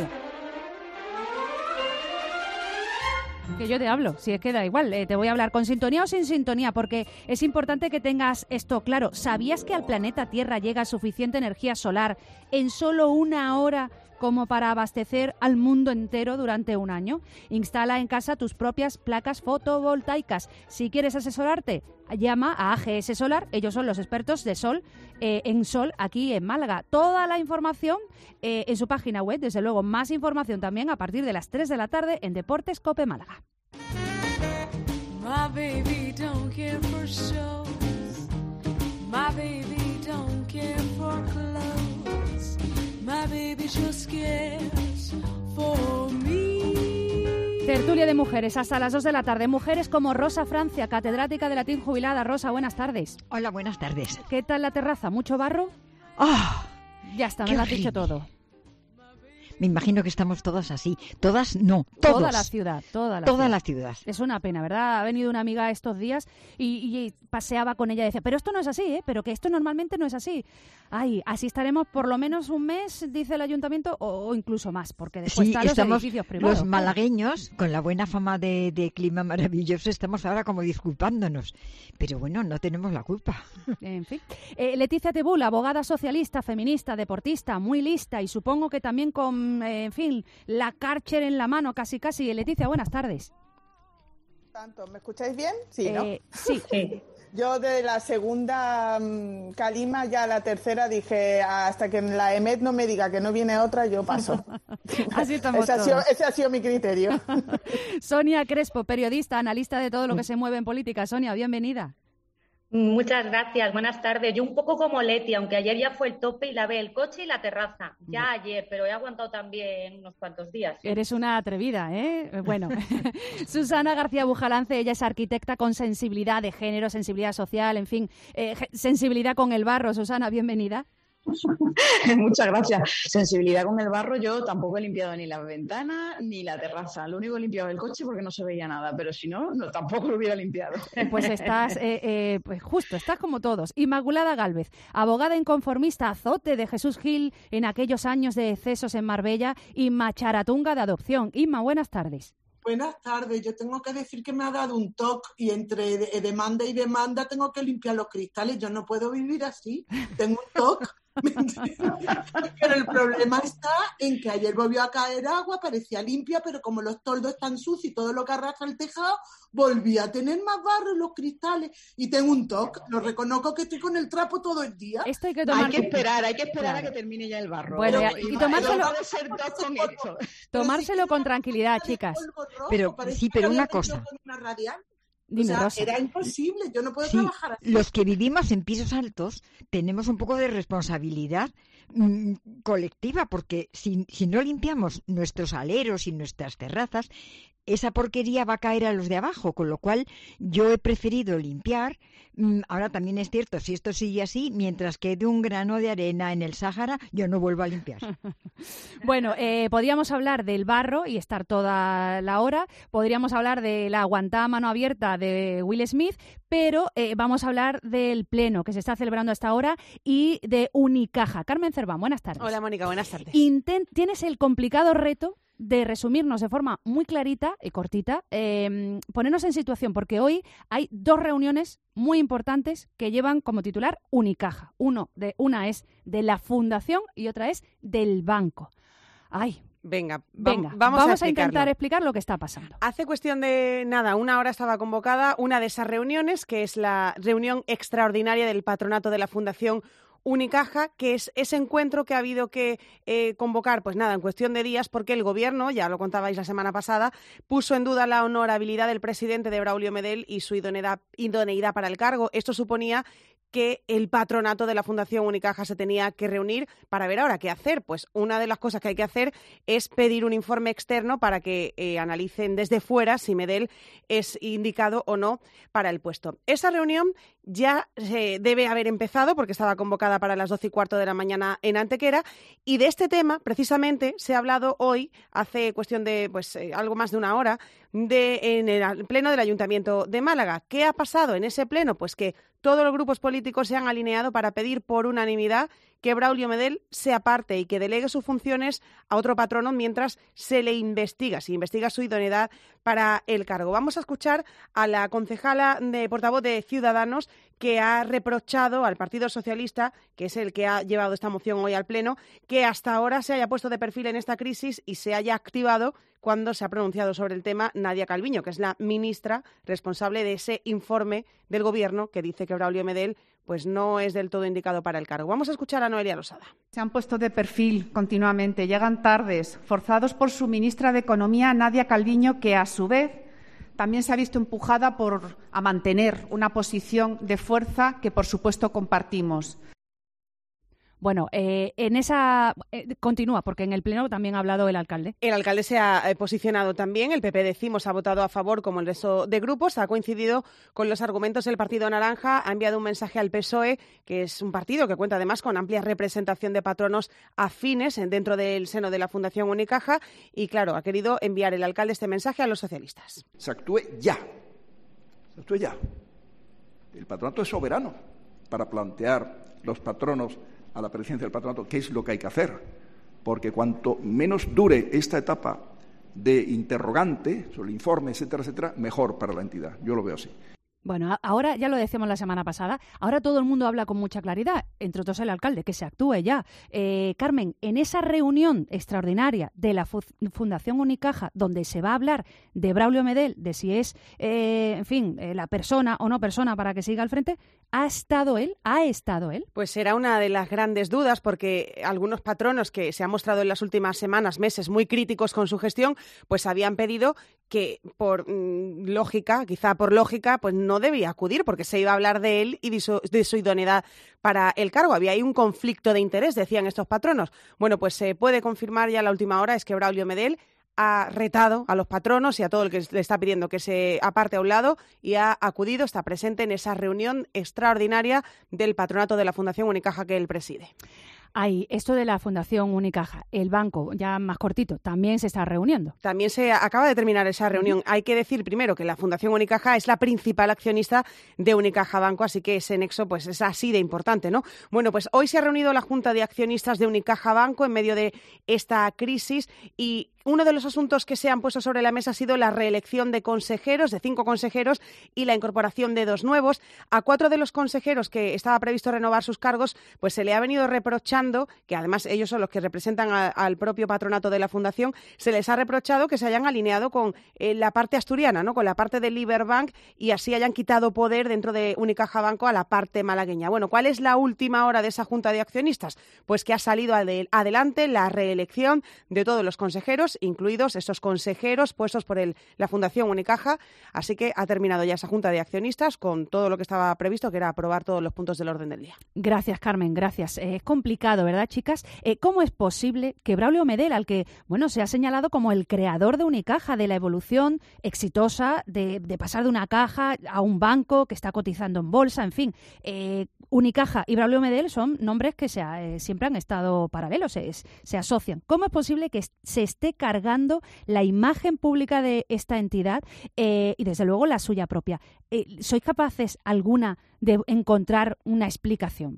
Que yo te hablo, si es que da igual, te voy a hablar con sintonía o sin sintonía, porque es importante que tengas esto claro. ¿Sabías que al planeta Tierra llega suficiente energía solar en solo 1 hora como para abastecer al mundo entero durante un año? Instala en casa tus propias placas fotovoltaicas. Si quieres asesorarte, llama a AGS Solar, ellos son los expertos de sol, en sol aquí en Málaga. Toda la información en su página web, desde luego más información también a partir de las 3 de la tarde en Deportes COPE Málaga. My baby don't care for shows. My baby don't care for clothes. My baby just cares for me. Tertulia de mujeres hasta las 2 de la tarde. Mujeres como Rosa Francia, catedrática de latín jubilada. Rosa, buenas tardes. Hola, buenas tardes. ¿Qué tal la terraza? ¿Mucho barro? ¡Ah! Ya está, me lo has dicho todo. Me imagino que estamos todas así. Todas no, todos. Toda la ciudad, toda la ciudad. Es una pena, ¿verdad? Ha venido una amiga estos días y paseaba con ella y decía, pero esto no es así, ¿eh? Pero que esto normalmente no es así. Ay, así estaremos por lo menos un mes, dice el ayuntamiento, o incluso más, porque después están los edificios privados. Los malagueños, con la buena fama de clima maravilloso, estamos ahora como disculpándonos. Pero bueno, no tenemos la culpa. En fin. Leticia Tebul, abogada socialista, feminista, deportista, muy lista y supongo que también con en fin, la Karcher en la mano, casi. Leticia, buenas tardes. ¿Me escucháis bien? Sí, ¿no? Sí. Yo de la segunda calima, ya la tercera, dije, hasta que la EMET no me diga que no viene otra, yo paso. Así estamos ese ha sido mi criterio. Sonia Crespo, periodista, analista de todo lo que se mueve en política. Sonia, bienvenida. Muchas gracias, buenas tardes. Yo un poco como Leti, aunque ayer ya fue el tope y lavé el coche y la terraza. Ya ayer, pero he aguantado también unos cuantos días. Eres una atrevida, ¿eh? Bueno, Susana García Bujalance, ella es arquitecta con sensibilidad de género, sensibilidad social, en fin, sensibilidad con el barro. Susana, bienvenida. Muchas gracias. Sensibilidad con el barro, yo tampoco he limpiado ni la ventana ni la terraza. Lo único que he limpiado el coche porque no se veía nada, pero si no, tampoco lo hubiera limpiado. Pues estás, pues justo, estás como todos. Inmaculada Gálvez, abogada inconformista, azote de Jesús Gil en aquellos años de excesos en Marbella y macharatunga de adopción. Inma, buenas tardes. Buenas tardes. Yo tengo que decir que me ha dado un toque y entre demanda y demanda tengo que limpiar los cristales. Yo no puedo vivir así. Tengo un toque. Pero el problema está en que ayer volvió a caer agua, parecía limpia, pero como los toldos están sucios y todo lo que arrastra el tejado, volví a tener más barro en los cristales y tengo un toque. Lo reconozco que estoy con el trapo todo el día. Esto hay que esperar claro. a que termine ya el barro. Bueno, y tomárselo con tranquilidad, chicas. Pero una cosa. Dime, Rosa. Era imposible, yo no puedo trabajar así. Los que vivimos en pisos altos tenemos un poco de responsabilidad colectiva, porque si no limpiamos nuestros aleros y nuestras terrazas, esa porquería va a caer a los de abajo, con lo cual yo he preferido limpiar. Ahora también es cierto, si esto sigue así, mientras quede un grano de arena en el Sáhara, yo no vuelvo a limpiar. Bueno, podríamos hablar del barro y estar toda la hora, podríamos hablar de la aguantada a mano abierta de Will Smith, pero vamos a hablar del pleno que se está celebrando hasta ahora y de Unicaja. Carmen Cerván, buenas tardes. Hola, Mónica, buenas tardes. Tienes el complicado reto de resumirnos de forma muy clarita y cortita, ponernos en situación, porque hoy hay 2 reuniones muy importantes que llevan como titular Unicaja. Una es de la Fundación y otra es del banco. Ay, Venga, vamos a intentar explicar lo que está pasando. Hace cuestión de nada, 1 hora estaba convocada una de esas reuniones, que es la reunión extraordinaria del patronato de la Fundación Unicaja, que es ese encuentro que ha habido que convocar, pues nada, en cuestión de días, porque el Gobierno, ya lo contabais la semana pasada, puso en duda la honorabilidad del presidente de Braulio Medel y su idoneidad para el cargo. Esto suponía que el patronato de la Fundación Unicaja se tenía que reunir para ver ahora qué hacer. Pues una de las cosas que hay que hacer es pedir un informe externo para que analicen desde fuera si Medel es indicado o no para el puesto. Esa reunión ya debe haber empezado porque estaba convocada para las 12:15 de la mañana en Antequera, y de este tema precisamente se ha hablado hoy, hace cuestión de algo más de una hora, en el pleno del Ayuntamiento de Málaga. ¿Qué ha pasado en ese pleno? Pues que todos los grupos políticos se han alineado para pedir por unanimidad que Braulio Medel se aparte y que delegue sus funciones a otro patrono mientras se investiga su idoneidad para el cargo. Vamos a escuchar a la concejala de portavoz de Ciudadanos, que ha reprochado al Partido Socialista, que es el que ha llevado esta moción hoy al Pleno, que hasta ahora se haya puesto de perfil en esta crisis y se haya activado cuando se ha pronunciado sobre el tema Nadia Calviño, que es la ministra responsable de ese informe del Gobierno que dice que Braulio Medel pues no es del todo indicado para el cargo. Vamos a escuchar a Noelia Losada. Se han puesto de perfil continuamente, llegan tardes, forzados por su ministra de Economía, Nadia Calviño, que a su vez también se ha visto empujada a mantener una posición de fuerza que, por supuesto, compartimos. Bueno, en esa continúa, porque en el Pleno también ha hablado el alcalde. El alcalde se ha posicionado también, el PP, decimos, ha votado a favor como el resto de grupos, ha coincidido con los argumentos del Partido Naranja, ha enviado un mensaje al PSOE, que es un partido que cuenta además con amplia representación de patronos afines dentro del seno de la Fundación Unicaja, y claro, ha querido enviar el alcalde este mensaje a los socialistas. Se actúe ya. El patronato es soberano para plantear los patronos a la presidencia del patronato qué es lo que hay que hacer, porque cuanto menos dure esta etapa de interrogante sobre el informe, etcétera, etcétera, mejor para la entidad. Yo lo veo así. Bueno, ahora ya lo decíamos la semana pasada, ahora todo el mundo habla con mucha claridad, entre otros el alcalde, que se actúe ya. Carmen, en esa reunión extraordinaria de la Fundación Unicaja, donde se va a hablar de Braulio Medel, de si es, la persona o no persona para que siga al frente, ¿ha estado él? Pues era una de las grandes dudas, porque algunos patronos que se han mostrado en las últimas semanas, meses, muy críticos con su gestión, pues habían pedido que por lógica, pues no debía acudir, porque se iba a hablar de él y de su idoneidad para el cargo. Había ahí un conflicto de interés, decían estos patronos. Bueno, pues se puede confirmar ya a la última hora, es que Braulio Medel ha retado a los patronos y a todo el que le está pidiendo que se aparte a un lado, y ha acudido, está presente en esa reunión extraordinaria del patronato de la Fundación Unicaja que él preside. Hay esto de la Fundación Unicaja, el banco, ya más cortito, también se está reuniendo. También se acaba de terminar esa reunión. Hay que decir primero que la Fundación Unicaja es la principal accionista de Unicaja Banco, así que ese nexo pues es así de importante, ¿no? Bueno, pues hoy se ha reunido la Junta de Accionistas de Unicaja Banco en medio de esta crisis, y uno de los asuntos que se han puesto sobre la mesa ha sido la reelección de consejeros, de 5 consejeros, y la incorporación de 2 nuevos. A 4 de los consejeros que estaba previsto renovar sus cargos, pues se le ha venido reprochando, que además ellos son los que representan al propio patronato de la Fundación, se les ha reprochado que se hayan alineado con la parte asturiana, ¿no?, con la parte del Liberbank, y así hayan quitado poder dentro de Unicaja Banco a la parte malagueña. Bueno, ¿cuál es la última hora de esa Junta de Accionistas? Pues que ha salido adelante la reelección de todos los consejeros, incluidos estos consejeros puestos por la Fundación Unicaja, así que ha terminado ya esa Junta de Accionistas con todo lo que estaba previsto, que era aprobar todos los puntos del orden del día. Gracias, Carmen, gracias. Es complicado, ¿verdad, chicas? ¿Cómo es posible que Braulio Medel, al que se ha señalado como el creador de Unicaja, de la evolución exitosa de pasar de una caja a un banco que está cotizando en bolsa, en fin, Unicaja y Braulio Medel son nombres que siempre han estado paralelos, se asocian. ¿Cómo es posible que se esté cargando la imagen pública de esta entidad y, desde luego, la suya propia? ¿Sois capaces alguna de encontrar una explicación?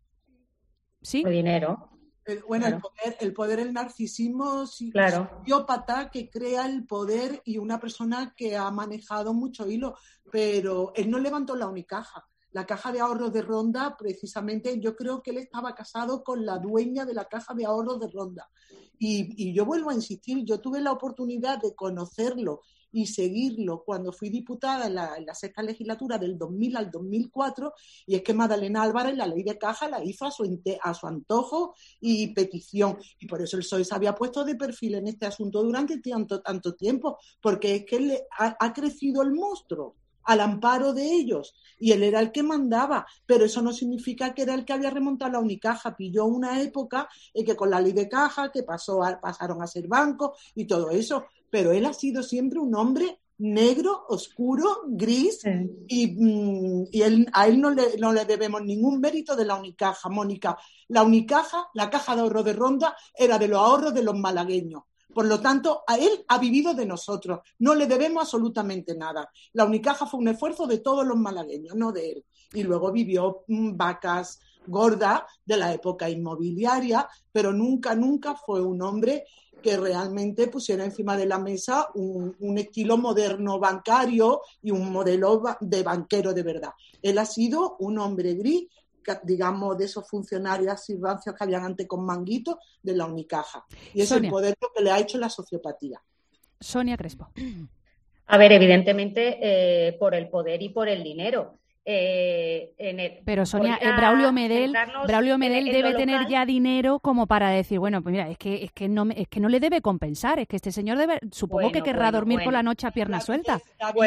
¿Sí? El dinero. Claro. el poder, el narcisismo psicópata que crea el poder, y una persona que ha manejado mucho hilo, pero él no levantó la Unicaja. La caja de ahorros de Ronda, precisamente, yo creo que él estaba casado con la dueña de la caja de ahorros de Ronda. Y yo vuelvo a insistir, yo tuve la oportunidad de conocerlo y seguirlo cuando fui diputada en la sexta legislatura del 2000 al 2004, y es que Magdalena Álvarez la ley de caja la hizo a su antojo y petición, y por eso el PSOE se había puesto de perfil en este asunto durante tanto tiempo, porque es que ha crecido el monstruo al amparo de ellos, y él era el que mandaba, pero eso no significa que era el que había remontado la Unicaja. Pilló una época en que con la ley de caja, que pasaron a ser bancos y todo eso, pero él ha sido siempre un hombre negro, oscuro, gris, y a él no le debemos ningún mérito de la Unicaja, Mónica. La Unicaja, la caja de ahorro de Ronda, era de los ahorros de los malagueños. Por lo tanto, a él ha vivido de nosotros. No le debemos absolutamente nada. La Unicaja fue un esfuerzo de todos los malagueños, no de él. Y luego vivió vacas gordas de la época inmobiliaria, pero nunca fue un hombre que realmente pusiera encima de la mesa un estilo moderno bancario y un modelo de banquero de verdad. Él ha sido un hombre gris, digamos, de esos funcionarios y rancios que habían antes con manguitos de la Unicaja. Y es Sonia. el poder lo que le ha hecho la sociopatía. Sonia Crespo. A ver, evidentemente por el poder y por el dinero. Pero Sonia, Braulio Medel debe tener ya dinero como para decir, bueno, pues mira, es que no le debe compensar, es que este señor supongo que querrá dormir por la noche a pierna suelta.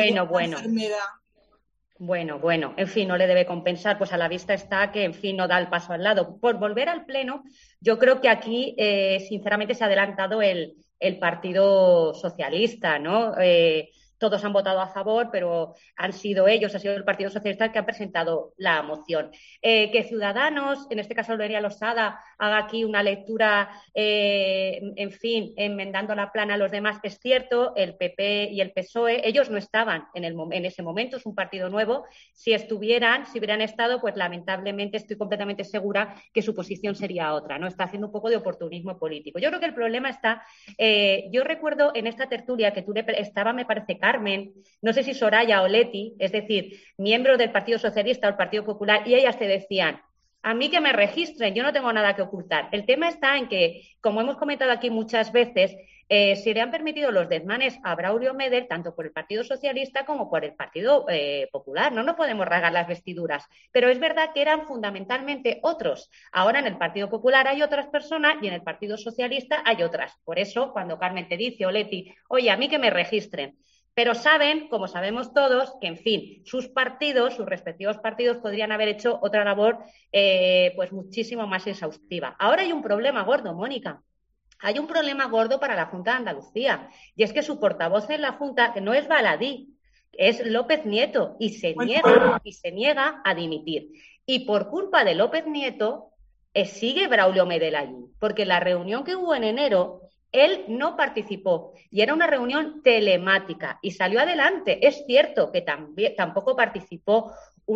Bueno, en fin, no le debe compensar, pues a la vista está que, en fin, no da el paso al lado. Por volver al Pleno, yo creo que aquí, sinceramente, se ha adelantado el Partido Socialista, ¿no? Todos han votado a favor, pero ha sido el Partido Socialista el que ha presentado la moción. Que Ciudadanos, en este caso Lorea Losada, haga aquí una lectura, en fin, enmendando la plana a los demás, es cierto, el PP y el PSOE, ellos no estaban en ese momento, es un partido nuevo. Si hubieran estado, pues lamentablemente estoy completamente segura que su posición sería otra, ¿no? Está haciendo un poco de oportunismo político. Yo creo que el problema está, yo recuerdo en esta tertulia que estaba, me parece, Carmen, no sé si Soraya o Leti, es decir, miembros del Partido Socialista o el Partido Popular, y ellas te decían, a mí que me registren, yo no tengo nada que ocultar. El tema está en que, como hemos comentado aquí muchas veces, se le han permitido los desmanes a Braulio Medel, tanto por el Partido Socialista como por el Partido Popular. No nos podemos rasgar las vestiduras, pero es verdad que eran fundamentalmente otros. Ahora en el Partido Popular hay otras personas y en el Partido Socialista hay otras. Por eso, cuando Carmen te dice, o Leti, oye, a mí que me registren, pero saben, como sabemos todos, que, en fin, sus respectivos partidos podrían haber hecho otra labor pues muchísimo más exhaustiva. Ahora hay un problema gordo, Mónica. Hay un problema gordo para la Junta de Andalucía, y es que su portavoz en la Junta, que no es Baladí, es López Nieto, y se niega a dimitir. Y por culpa de López Nieto sigue Braulio Medel allí, porque la reunión que hubo en enero, él no participó y era una reunión telemática y salió adelante. Es cierto que tampoco participó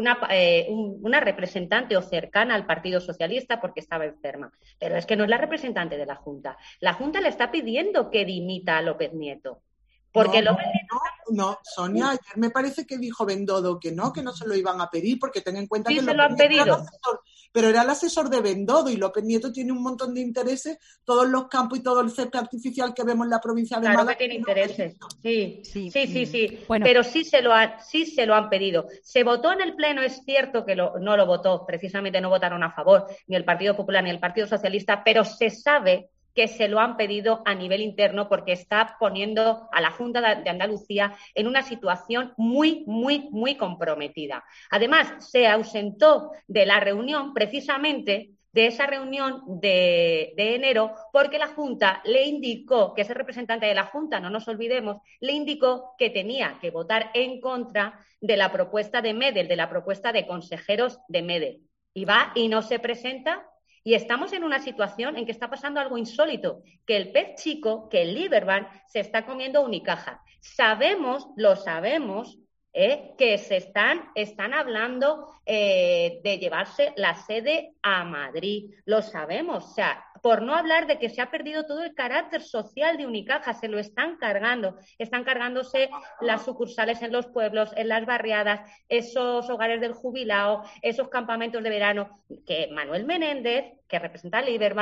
una representante o cercana al Partido Socialista porque estaba enferma, pero es que no es la representante de la Junta. La Junta le está pidiendo que dimita a López Nieto. Porque no, Sonia, ayer me parece que dijo Bendodo que no se lo iban a pedir, porque ten en cuenta que se lo han pedido. Pero era el asesor de Bendodo, y López Nieto tiene un montón de intereses, todos los campos y todo el césped artificial que vemos en la provincia de Málaga. Claro que tiene intereses, sí. Bueno. Pero sí se lo han pedido. Se votó en el Pleno, es cierto que no lo votó, precisamente no votaron a favor, ni el Partido Popular ni el Partido Socialista, pero se sabe que se lo han pedido a nivel interno porque está poniendo a la Junta de Andalucía en una situación muy, muy, muy comprometida. Además, se ausentó de la reunión, precisamente de esa reunión de enero, porque la Junta le indicó, que es el representante de la Junta, no nos olvidemos, le indicó que tenía que votar en contra de la propuesta de Medel, de la propuesta de consejeros de Medel. Y va y no se presenta. Y estamos en una situación en que está pasando algo insólito, que el pez chico, que el Liberbank, se está comiendo Unicaja. Lo sabemos, que se están hablando de llevarse la sede a Madrid. Lo sabemos, o sea, por no hablar de que se ha perdido todo el carácter social de Unicaja, se lo están cargando. Están cargándose las sucursales en los pueblos, en las barriadas, esos hogares del jubilado, esos campamentos de verano, que Manuel Menéndez, que representa a Liberbank,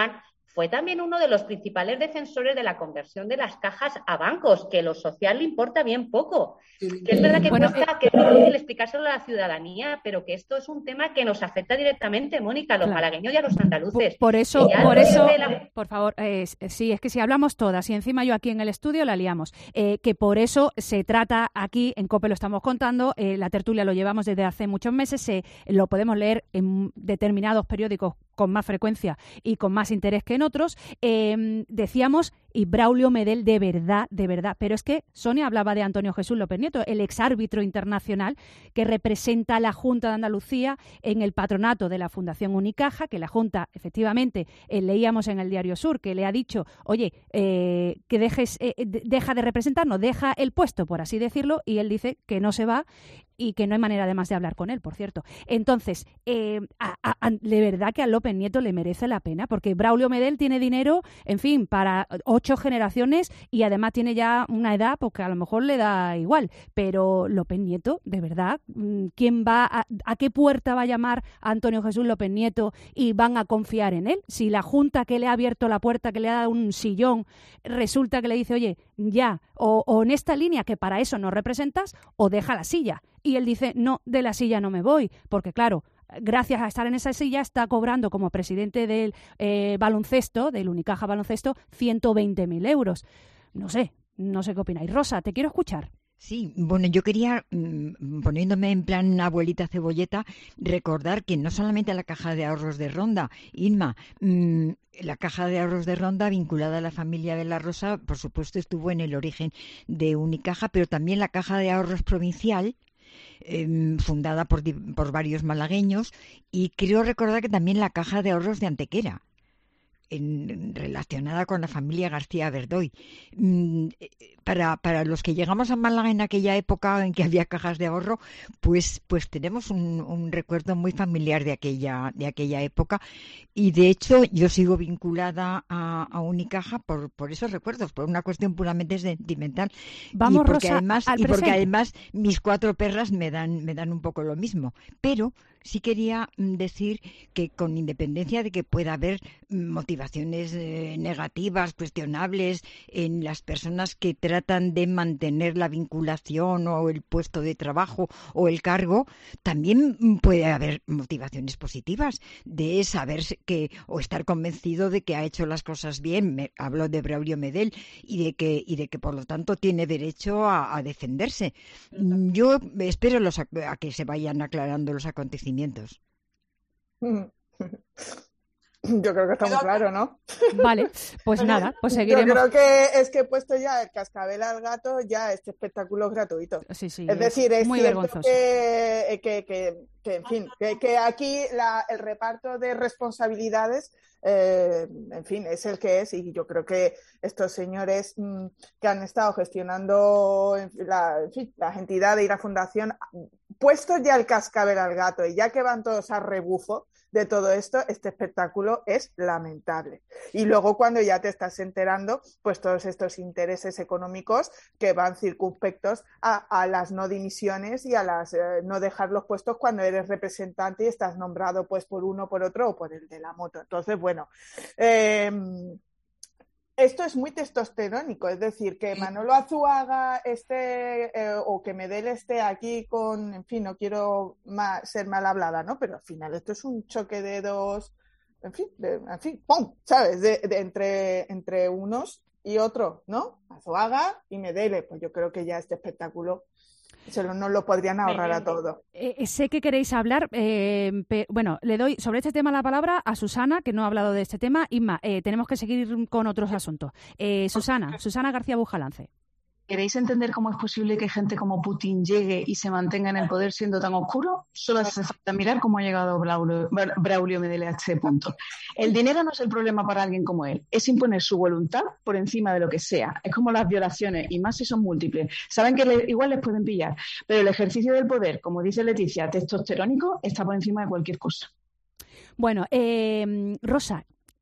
fue también uno de los principales defensores de la conversión de las cajas a bancos, que lo social le importa bien poco. Que es verdad que cuesta, que es difícil explicárselo a la ciudadanía, pero que esto es un tema que nos afecta directamente, Mónica, a los malagueños y a los andaluces. Por eso, por favor, sí, es que si hablamos todas y encima yo aquí en el estudio la liamos, que por eso se trata aquí, en COPE lo estamos contando, la tertulia lo llevamos desde hace muchos meses, lo podemos leer en determinados periódicos con más frecuencia y con más interés que en otros. Decíamos, y Braulio Medel, de verdad, pero es que Sonia hablaba de Antonio Jesús López Nieto, el exárbitro internacional que representa a la Junta de Andalucía en el patronato de la Fundación Unicaja, que la Junta, efectivamente, leíamos en el Diario Sur, que le ha dicho, oye, que deja de representarnos, deja el puesto, por así decirlo, y él dice que no se va y que no hay manera además de hablar con él, por cierto. Entonces, de verdad que a López Nieto le merece la pena, porque Braulio Medel tiene dinero, en fin, para 8 generaciones y además tiene ya una edad porque a lo mejor le da igual. Pero López Nieto, de verdad, ¿quién va a qué puerta va a llamar a Antonio Jesús López Nieto y van a confiar en él? Si la Junta que le ha abierto la puerta, que le ha dado un sillón, resulta que le dice, oye, ya, o en esta línea que para eso no representas, o deja la silla. Y él dice, no, de la silla no me voy, porque claro, gracias a estar en esa silla está cobrando como presidente del baloncesto, del Unicaja Baloncesto, 120.000 euros. No sé qué opináis. Rosa, te quiero escuchar. Sí, bueno, yo quería, poniéndome en plan abuelita cebolleta, recordar que no solamente la Caja de Ahorros de Ronda, Inma, la Caja de Ahorros de Ronda, vinculada a la familia de la Rosa, por supuesto estuvo en el origen de Unicaja, pero también la Caja de Ahorros Provincial, fundada por varios malagueños, y creo recordar que también la Caja de Ahorros de Antequera, relacionada con la familia García Verdoy. Para los que llegamos a Málaga en aquella época en que había cajas de ahorro, pues tenemos un recuerdo muy familiar de aquella época, y de hecho yo sigo vinculada a Unicaja por esos recuerdos, por una cuestión puramente sentimental. Vamos, porque Rosa, porque además mis 4 perras me dan un poco lo mismo, pero sí quería decir que, con independencia de que pueda haber motivaciones negativas, cuestionables en las personas que tratan de mantener la vinculación o el puesto de trabajo o el cargo, también puede haber motivaciones positivas de saber que, o estar convencido de que ha hecho las cosas bien. Hablo de Braulio Medel y de que por lo tanto tiene derecho a defenderse. Yo espero a que se vayan aclarando los acontecimientos. Yo creo que está muy claro, ¿no? Vale, pues nada, pues seguiremos. Yo creo que es que he puesto ya el cascabel al gato, ya este espectáculo es gratuito. Sí, es decir, es muy vergonzoso. En fin, que aquí el reparto de responsabilidades, en fin, es el que es, y yo creo que estos señores que han estado gestionando las entidades y la fundación, puesto ya el cascabel al gato y ya que van todos a rebufo de todo esto, este espectáculo es lamentable. Y luego, cuando ya te estás enterando, pues todos estos intereses económicos que van circunspectos a las no dimisiones y a las no dejar los puestos cuando eres representante y estás nombrado pues por uno, por otro o por el de la moto. Entonces, bueno, esto es muy testosterónico, es decir, que Manolo Azuaga o que Medel esté aquí con, en fin, no quiero ser mal hablada, ¿no? Pero al final esto es un choque de dos, en fin, ¡pum! ¿Sabes? Entre unos y otros, ¿no? Azuaga y Medel, pues yo creo que ya este espectáculo no lo podrían ahorrar a todo. Sé que queréis hablar, bueno, le doy sobre este tema la palabra a Susana, que no ha hablado de este tema. Inma, tenemos que seguir con otros asuntos. Susana García Bujalance. ¿Queréis entender cómo es posible que gente como Putin llegue y se mantenga en el poder siendo tan oscuro? Solo hace falta mirar cómo ha llegado Braulio Medel a este punto. El dinero no es el problema para alguien como él, es imponer su voluntad por encima de lo que sea. Es como las violaciones, y más si son múltiples. Saben que igual les pueden pillar, pero el ejercicio del poder, como dice Leticia, testosterónico, está por encima de cualquier cosa. Bueno, Rosa,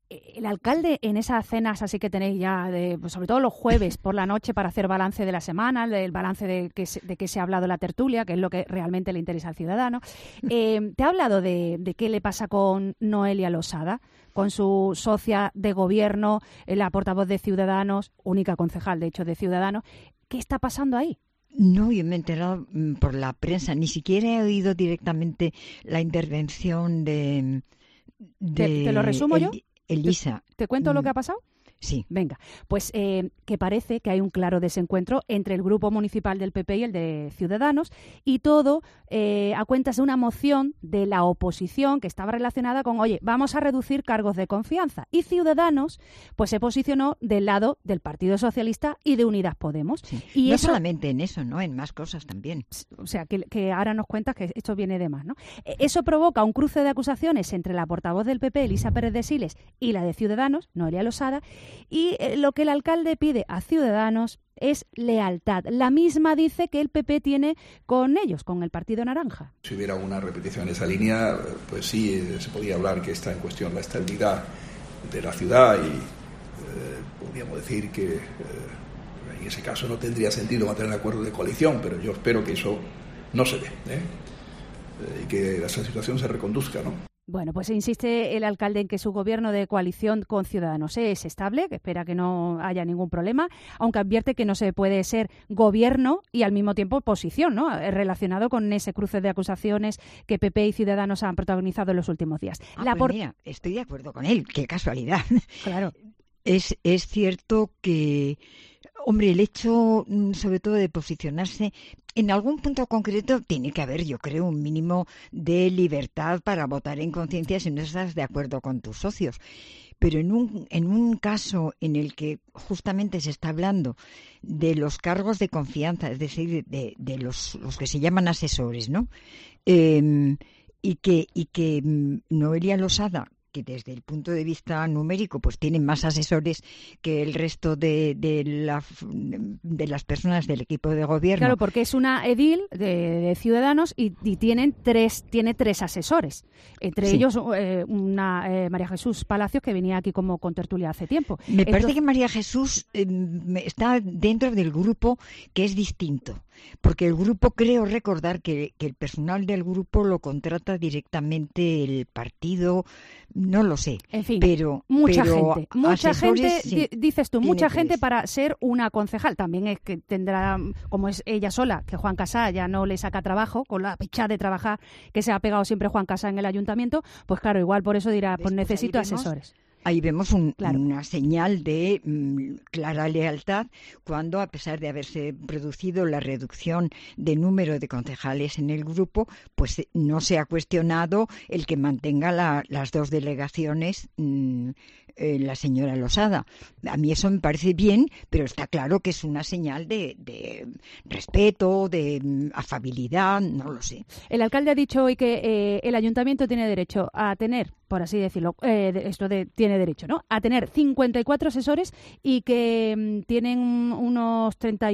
El alcalde en esas cenas así que tenéis ya, pues sobre todo los jueves por la noche para hacer balance de la semana, el balance de qué se ha hablado en la tertulia, que es lo que realmente le interesa al ciudadano, ¿te ha hablado de qué le pasa con Noelia Losada, con su socia de gobierno, la portavoz de Ciudadanos, única concejal de hecho de Ciudadanos? ¿Qué está pasando ahí? No, yo me he enterado por la prensa, ni siquiera he oído directamente la intervención de ¿Te lo resumo yo? Elisa. ¿Te cuento lo que ha pasado? Sí. Venga, pues que parece que hay un claro desencuentro entre el grupo municipal del PP y el de Ciudadanos, y todo a cuentas de una moción de la oposición que estaba relacionada con, oye, vamos a reducir cargos de confianza. Y Ciudadanos pues se posicionó del lado del Partido Socialista y de Unidas Podemos. Sí. Y no eso, solamente en eso, ¿no? En más cosas también. O sea, que ahora nos cuentas que esto viene de más, ¿no? Eso provoca un cruce de acusaciones entre la portavoz del PP, Elisa Pérez de Siles, y la de Ciudadanos, Noelia Losada. Y lo que el alcalde pide a Ciudadanos es lealtad. La misma dice que el PP tiene con ellos, con el Partido Naranja. Si hubiera una repetición en esa línea, pues sí, se podría hablar que está en cuestión la estabilidad de la ciudad y podríamos decir que en ese caso no tendría sentido mantener el acuerdo de coalición, pero yo espero que eso no se dé, y que esa situación se reconduzca, ¿no? Bueno, pues insiste el alcalde en que su gobierno de coalición con Ciudadanos es estable, que espera que no haya ningún problema, aunque advierte que no se puede ser gobierno y al mismo tiempo oposición, ¿no? Relacionado con ese cruce de acusaciones que PP y Ciudadanos han protagonizado en los últimos días. Mira, estoy de acuerdo con él, qué casualidad. Claro. Es cierto que, hombre, el hecho sobre todo de posicionarse en algún punto concreto tiene que haber, yo creo, un mínimo de libertad para votar en conciencia si no estás de acuerdo con tus socios. Pero en un caso en el que justamente se está hablando de los cargos de confianza, es decir, de los que se llaman asesores, ¿no? Y que Noelia Losada, que desde el punto de vista numérico pues tienen más asesores que el resto de las personas del equipo de gobierno. Claro, porque es una edil de Ciudadanos y tiene tres asesores. Entre ellos una María Jesús Palacios, que venía aquí como contertulia hace tiempo. Me parece que María Jesús está dentro del grupo que es distinto. Porque el grupo, creo recordar que el personal del grupo lo contrata directamente el partido, no lo sé. En fin, pero mucha gente, sí, dices tú, mucha gente tres. Para ser una concejal. También es que tendrá, como es ella sola, que Juan Casá ya no le saca trabajo, con la picha de trabajar que se ha pegado siempre Juan Casá en el ayuntamiento, pues claro, igual por eso dirá, pues necesito asesores. Ahí vemos una señal de clara lealtad cuando, a pesar de haberse producido la reducción de número de concejales en el grupo, pues no se ha cuestionado el que mantenga las dos delegaciones la señora Losada. A mí eso me parece bien, pero está claro que es una señal de respeto, de afabilidad, no lo sé. El alcalde ha dicho hoy que el ayuntamiento tiene derecho a tener, por así decirlo, tiene derecho, ¿no?, a tener 54 asesores y que tienen unos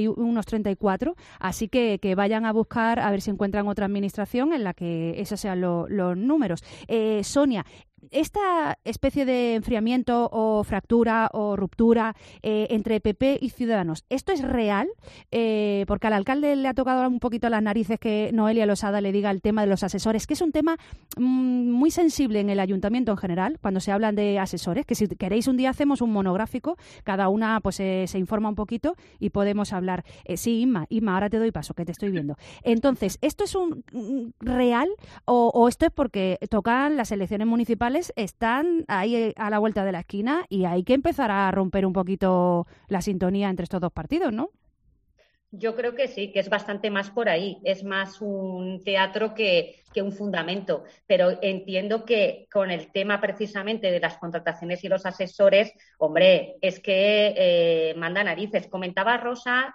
34, así que vayan a buscar a ver si encuentran otra administración en la que esos sean los números. Sonia, esta especie de enfriamiento o fractura o ruptura entre PP y Ciudadanos, ¿esto es real? Porque al alcalde le ha tocado un poquito las narices que Noelia Losada le diga el tema de los asesores, que es un tema muy sensible en el ayuntamiento en general, cuando se hablan de asesores, que si queréis un día hacemos un monográfico, cada una pues se informa un poquito y podemos hablar. Sí, Inma, ahora te doy paso, que te estoy viendo. Entonces, ¿esto es un real o esto es porque tocan las elecciones municipales, están ahí a la vuelta de la esquina y hay que empezar a romper un poquito la sintonía entre estos dos partidos, ¿no? Yo creo que sí, que es bastante más por ahí. Es más un teatro que un fundamento. Pero entiendo que con el tema precisamente de las contrataciones y los asesores, hombre, es que manda narices. Comentaba Rosa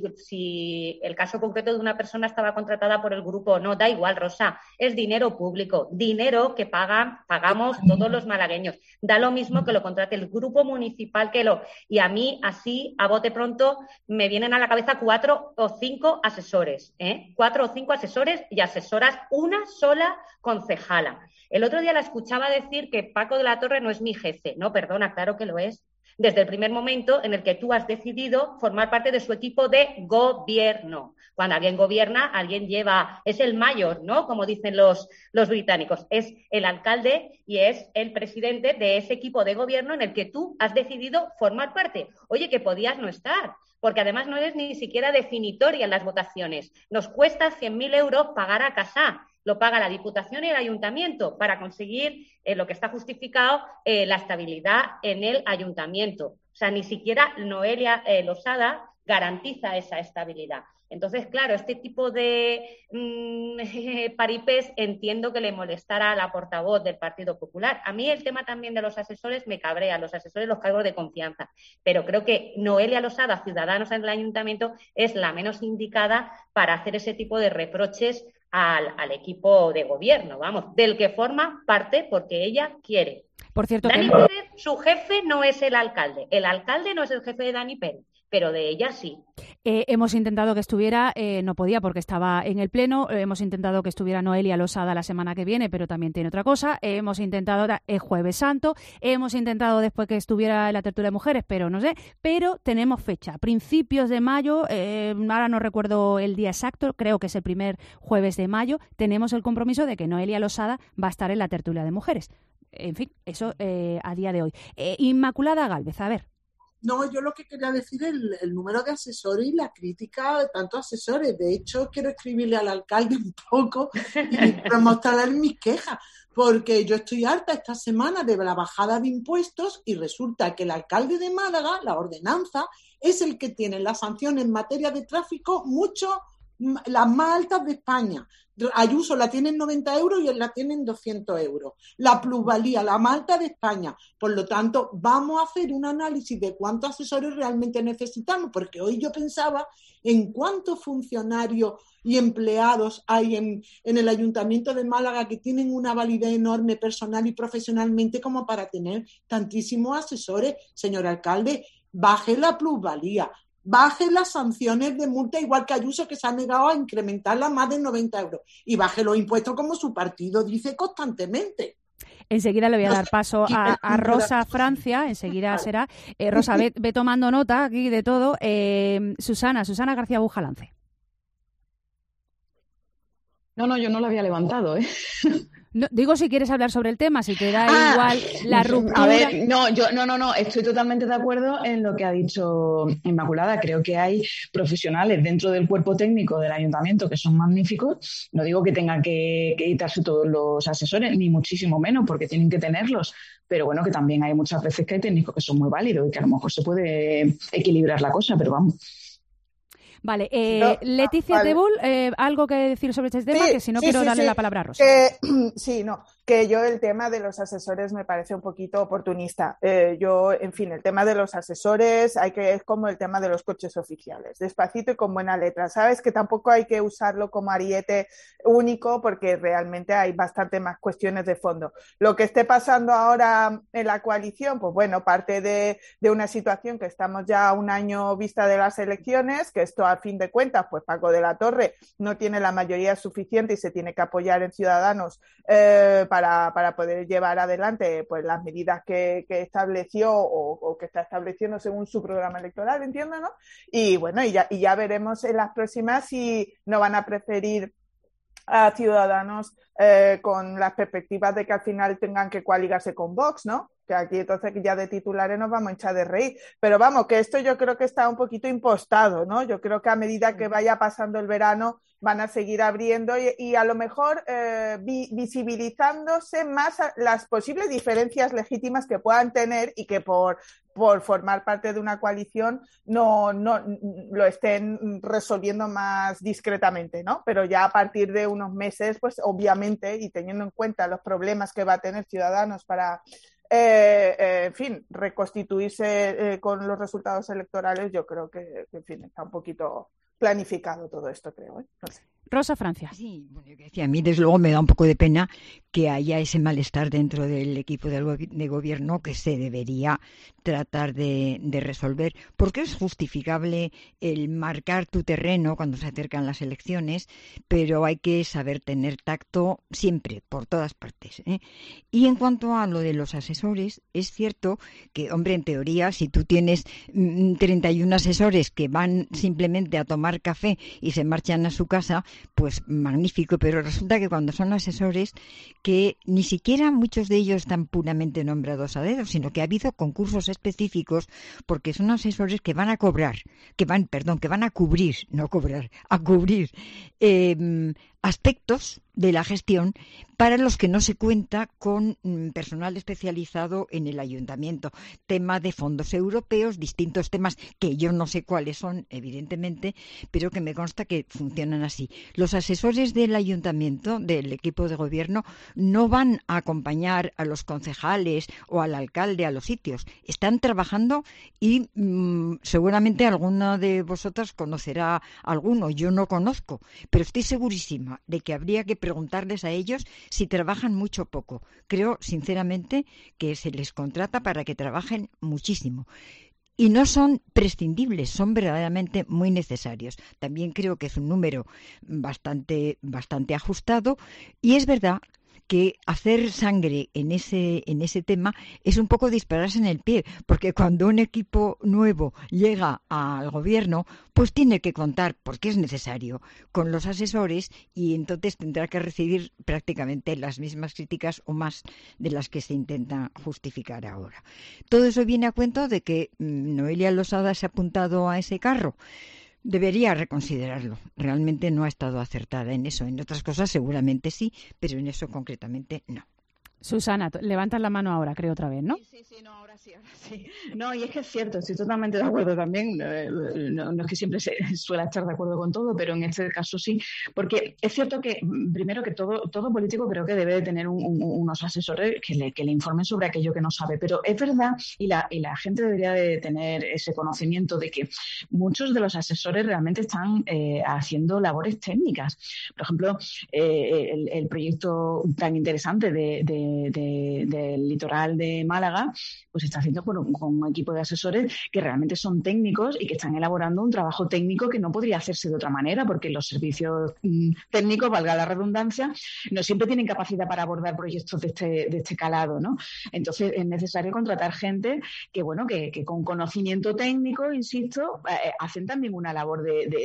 si el caso concreto de una persona estaba contratada por el grupo o no. Da igual, Rosa, es dinero público, dinero que pagamos todos los malagueños. Da lo mismo que lo contrate el grupo municipal y a mí, así, a bote pronto, me vienen a la cabeza 4 4 o 5 asesores, 4 o 5 asesores y asesoras, una sola concejala. El otro día la escuchaba decir que Paco de la Torre no es mi jefe. No, perdona, claro que lo es. Desde el primer momento en el que tú has decidido formar parte de su equipo de gobierno. Cuando alguien gobierna, alguien lleva, es el mayor, ¿no? Como dicen los británicos, es el alcalde y es el presidente de ese equipo de gobierno en el que tú has decidido formar parte. Oye, que podías no estar, porque además no eres ni siquiera definitoria en las votaciones. Nos cuesta 100.000 euros pagar a Casá. Lo paga la Diputación y el Ayuntamiento para conseguir lo que está justificado, la estabilidad en el Ayuntamiento. O sea, ni siquiera Noelia Losada garantiza esa estabilidad. Entonces, claro, este tipo de paripés entiendo que le molestará a la portavoz del Partido Popular. A mí el tema también de los asesores me cabrea, los asesores, los cargos de confianza, pero creo que Noelia Losada, Ciudadanos en el Ayuntamiento, es la menos indicada para hacer ese tipo de reproches al equipo de gobierno, vamos, del que forma parte porque ella quiere. Por cierto, Dani Pérez, su jefe no es el alcalde no es el jefe de Dani Pérez, pero de ella sí. Hemos intentado que estuviera, no podía porque estaba en el Pleno, hemos intentado que estuviera Noelia Losada la semana que viene, pero también tiene otra cosa, hemos intentado el Jueves Santo, hemos intentado después que estuviera en la tertulia de mujeres, pero no sé, pero tenemos fecha, principios de mayo, ahora no recuerdo el día exacto, creo que es el primer jueves de mayo, tenemos el compromiso de que Noelia Losada va a estar en la tertulia de mujeres. En fin, eso a día de hoy. Inmaculada Gálvez, a ver. No, yo lo que quería decir es el número de asesores y la crítica de tantos asesores. De hecho, quiero escribirle al alcalde un poco y mostrarle mis quejas, porque yo estoy harta esta semana de la bajada de impuestos y resulta que el alcalde de Málaga, la ordenanza, es el que tiene las sanciones en materia de tráfico las más altas de España. Ayuso la tiene en 90 euros y él la tiene en 200 euros. La plusvalía, la más alta de España. Por lo tanto, vamos a hacer un análisis de cuántos asesores realmente necesitamos, porque hoy yo pensaba en cuántos funcionarios y empleados hay en el Ayuntamiento de Málaga que tienen una validez enorme personal y profesionalmente como para tener tantísimos asesores. Señor alcalde, baje la plusvalía, baje las sanciones de multa, igual que Ayuso, que se ha negado a incrementarlas más de 90 euros, y baje los impuestos como su partido dice constantemente. Enseguida le voy a dar paso a Rosa Francia, enseguida será. Rosa, ve tomando nota aquí de todo. Susana García Bujalance. No, yo no la había levantado, No, digo si quieres hablar sobre el tema, si te da igual la ruptura. A ver, no, estoy totalmente de acuerdo en lo que ha dicho Inmaculada. Creo que hay profesionales dentro del cuerpo técnico del ayuntamiento que son magníficos. No digo que tengan que quitarse todos los asesores, ni muchísimo menos, porque tienen que tenerlos. Pero bueno, que también hay muchas veces que hay técnicos que son muy válidos y que a lo mejor se puede equilibrar la cosa, pero vamos. Vale, Leticia Tebul, ¿algo que decir sobre este tema? Que si no quiero darle la palabra a Rosa. Que yo el tema de los asesores me parece un poquito oportunista. En fin, el tema de los asesores es como el tema de los coches oficiales, despacito y con buena letra. Sabes que tampoco hay que usarlo como ariete único porque realmente hay bastante más cuestiones de fondo. Lo que esté pasando ahora en la coalición, pues bueno, parte de una situación que estamos ya a un año vista de las elecciones, que esto a fin de cuentas, pues Paco de la Torre no tiene la mayoría suficiente y se tiene que apoyar en Ciudadanos para poder llevar adelante pues las medidas que estableció o que está estableciendo según su programa electoral, entiendo, ¿no? Y bueno, y ya veremos en las próximas si no van a preferir a Ciudadanos con las perspectivas de que al final tengan que coaligarse con Vox, ¿no? Que aquí entonces ya de titulares nos vamos a hinchar de reír. Pero vamos, que esto yo creo que está un poquito impostado, ¿no? Yo creo que a medida que vaya pasando el verano van a seguir abriendo y a lo mejor visibilizándose más las posibles diferencias legítimas que puedan tener y que por formar parte de una coalición no lo estén resolviendo más discretamente, ¿no? Pero ya a partir de unos meses, pues obviamente, y teniendo en cuenta los problemas que va a tener Ciudadanos para en fin, reconstituirse con los resultados electorales, yo creo que en fin, está un poquito planificado todo esto, creo. No sé. Rosa Francia. Sí, bueno, yo decía, a mí desde luego me da un poco de pena que haya ese malestar dentro del equipo de gobierno que se debería tratar de resolver, porque es justificable el marcar tu terreno cuando se acercan las elecciones, pero hay que saber tener tacto siempre, por todas partes, ¿eh? Y en cuanto a lo de los asesores, es cierto que, hombre, en teoría, si tú tienes 31 asesores que van simplemente a tomar café y se marchan a su casa, pues magnífico, pero resulta que cuando son asesores que ni siquiera muchos de ellos están puramente nombrados a dedo, sino que ha habido concursos específicos porque son asesores que van a cobrar, que van a cubrir, no cobrar, a cubrir aspectos de la gestión para los que no se cuenta con personal especializado en el ayuntamiento. Tema de fondos europeos, distintos temas que yo no sé cuáles son, evidentemente, pero que me consta que funcionan así. Los asesores del ayuntamiento, del equipo de gobierno, no van a acompañar a los concejales o al alcalde a los sitios. Están trabajando y seguramente alguna de vosotras conocerá alguno. Yo no conozco, pero estoy segurísima de que habría que preguntarles a ellos si trabajan mucho o poco. Creo, sinceramente, que se les contrata para que trabajen muchísimo. Y no son prescindibles, son verdaderamente muy necesarios. También creo que es un número bastante ajustado y es verdad que hacer sangre en ese tema es un poco dispararse en el pie, porque cuando un equipo nuevo llega al gobierno, pues tiene que contar, porque es necesario, con los asesores y entonces tendrá que recibir prácticamente las mismas críticas o más de las que se intenta justificar ahora. Todo eso viene a cuento de que Noelia Losada se ha apuntado a ese carro. Debería reconsiderarlo. Realmente no ha estado acertada en eso. En otras cosas seguramente sí, pero en eso concretamente no. Susana, levantas la mano ahora, creo, otra vez, ¿no? Sí, no, ahora sí. No, y es que es cierto, estoy totalmente de acuerdo también. No es que siempre se suele estar de acuerdo con todo, pero en este caso sí, porque es cierto que, primero, que todo político creo que debe de tener unos asesores que le informen sobre aquello que no sabe, pero es verdad, y la gente debería de tener ese conocimiento de que muchos de los asesores realmente están haciendo labores técnicas. Por ejemplo, el proyecto tan interesante del litoral de Málaga, pues está haciendo con un equipo de asesores que realmente son técnicos y que están elaborando un trabajo técnico que no podría hacerse de otra manera, porque los servicios técnicos, valga la redundancia, no siempre tienen capacidad para abordar proyectos de este calado, ¿no? Entonces es necesario contratar gente que con conocimiento técnico, insisto, hacen también una labor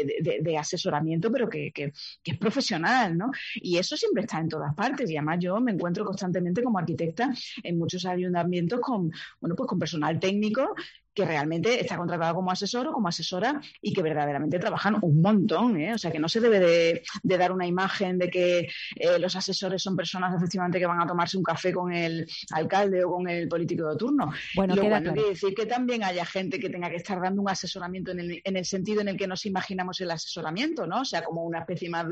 de asesoramiento, pero que es profesional, ¿no? Y eso siempre está en todas partes, y además yo me encuentro constantemente como arquitecta en muchos ayuntamientos con personal técnico que realmente está contratado como asesor o como asesora y que verdaderamente trabajan un montón, ¿eh? O sea, que no se debe de dar una imagen de que los asesores son personas efectivamente que van a tomarse un café con el alcalde o con el político de turno. Bueno, Luego, queda no claro. quiere decir que también haya gente que tenga que estar dando un asesoramiento en el sentido en el que nos imaginamos el asesoramiento, ¿no? O sea, como una especie más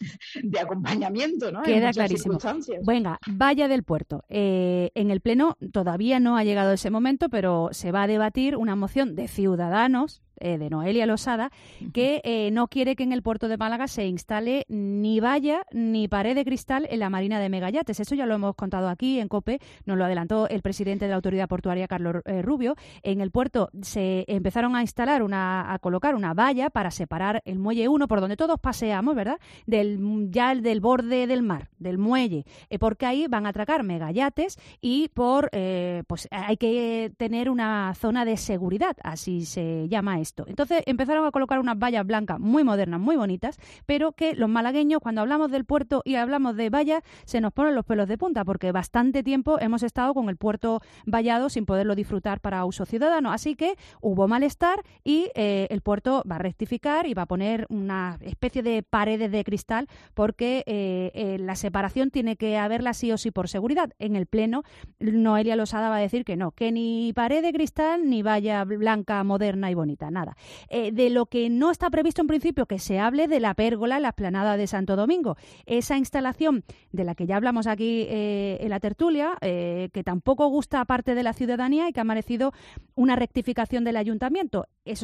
de acompañamiento, ¿no? Queda en muchas clarísimo. circunstancias. Venga, valla del puerto. En el Pleno todavía no ha llegado ese momento, pero se va a debatir una moción de Ciudadanos, de Noelia Losada, que no quiere que en el puerto de Málaga se instale ni valla ni pared de cristal en la marina de Megayates. Eso ya lo hemos contado aquí en COPE, nos lo adelantó el presidente de la autoridad portuaria, Carlos Rubio. En el puerto se empezaron a colocar una valla para separar el muelle 1, por donde todos paseamos, ¿verdad?, del borde del mar, del muelle, porque ahí van a atracar megayates y pues hay que tener una zona de seguridad, así se llama esto. Entonces empezaron a colocar unas vallas blancas muy modernas, muy bonitas, pero que los malagueños, cuando hablamos del puerto y hablamos de vallas, se nos ponen los pelos de punta, porque bastante tiempo hemos estado con el puerto vallado sin poderlo disfrutar para uso ciudadano. Así que hubo malestar y el puerto va a rectificar y va a poner una especie de paredes de cristal, porque la separación tiene que haberla sí o sí por seguridad. En el Pleno, Noelia Losada va a decir que no, que ni pared de cristal ni valla blanca moderna y bonita, nada. De lo que no está previsto en principio, que se hable de la pérgola en la explanada de Santo Domingo. Esa instalación de la que ya hablamos aquí en la tertulia, que tampoco gusta a parte de la ciudadanía y que ha merecido una rectificación del ayuntamiento. Eso sí,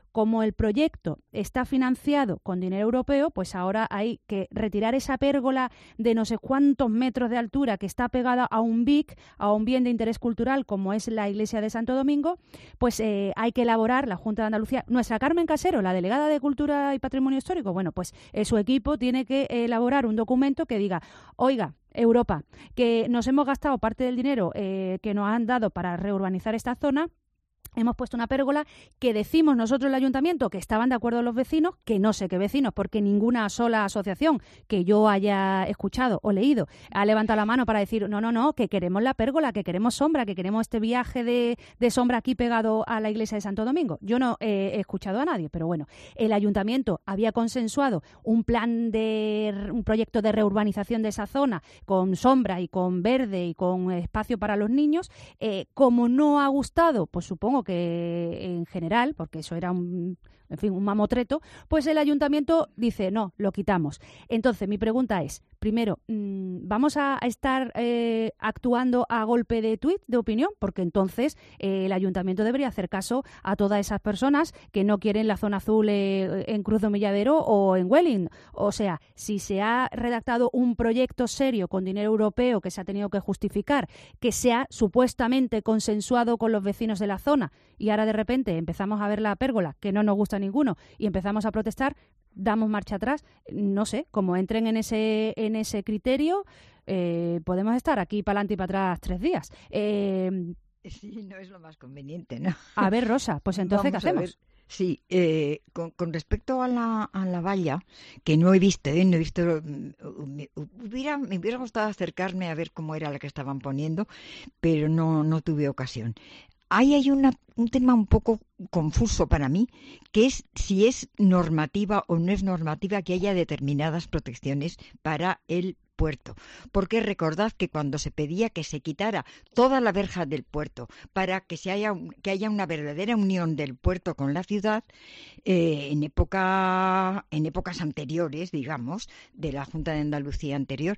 como el proyecto está financiado con dinero europeo, pues ahora hay que retirar esa pérgola de no sé cuántos metros de altura que está pegada a un BIC, a un bien de interés cultural como es la Iglesia de Santo Domingo, pues hay que elaborar la Junta de Andalucía. Nuestra Carmen Casero, la delegada de Cultura y Patrimonio Histórico, bueno, pues su equipo tiene que elaborar un documento que diga, oiga, Europa, que nos hemos gastado parte del dinero que nos han dado para reurbanizar esta zona. Hemos puesto una pérgola que decimos nosotros el ayuntamiento que estaban de acuerdo los vecinos, que no sé qué vecinos, porque ninguna sola asociación que yo haya escuchado o leído ha levantado la mano para decir no, que queremos la pérgola, que queremos sombra, que queremos este viaje de sombra aquí pegado a la iglesia de Santo Domingo. Yo no he escuchado a nadie, pero bueno, el ayuntamiento había consensuado un proyecto de reurbanización de esa zona con sombra y con verde y con espacio para los niños. Como no ha gustado, pues supongo que en general, porque eso era un mamotreto, pues el ayuntamiento dice, no, lo quitamos. Entonces, mi pregunta es, primero, ¿vamos a estar actuando a golpe de tuit, de opinión? Porque entonces el ayuntamiento debería hacer caso a todas esas personas que no quieren la zona azul en Cruz de Humilladero o en Welling. O sea, si se ha redactado un proyecto serio con dinero europeo que se ha tenido que justificar, que se ha supuestamente consensuado con los vecinos de la zona, y ahora de repente empezamos a ver la pérgola, que no nos gusta ninguno, y empezamos a protestar, damos marcha atrás, no sé, como entren en ese criterio, podemos estar aquí para adelante y para atrás 3 días. Sí, no es lo más conveniente, ¿no? A ver, Rosa, pues entonces, ¿qué hacemos? Sí, con respecto a la valla, que no he visto, me hubiera gustado acercarme a ver cómo era la que estaban poniendo, pero no tuve ocasión. Ahí hay un tema un poco confuso para mí, que es si es normativa o no es normativa que haya determinadas protecciones para el puerto. Porque recordad que cuando se pedía que se quitara toda la verja del puerto para que haya una verdadera unión del puerto con la ciudad, en épocas anteriores, digamos, de la Junta de Andalucía anterior,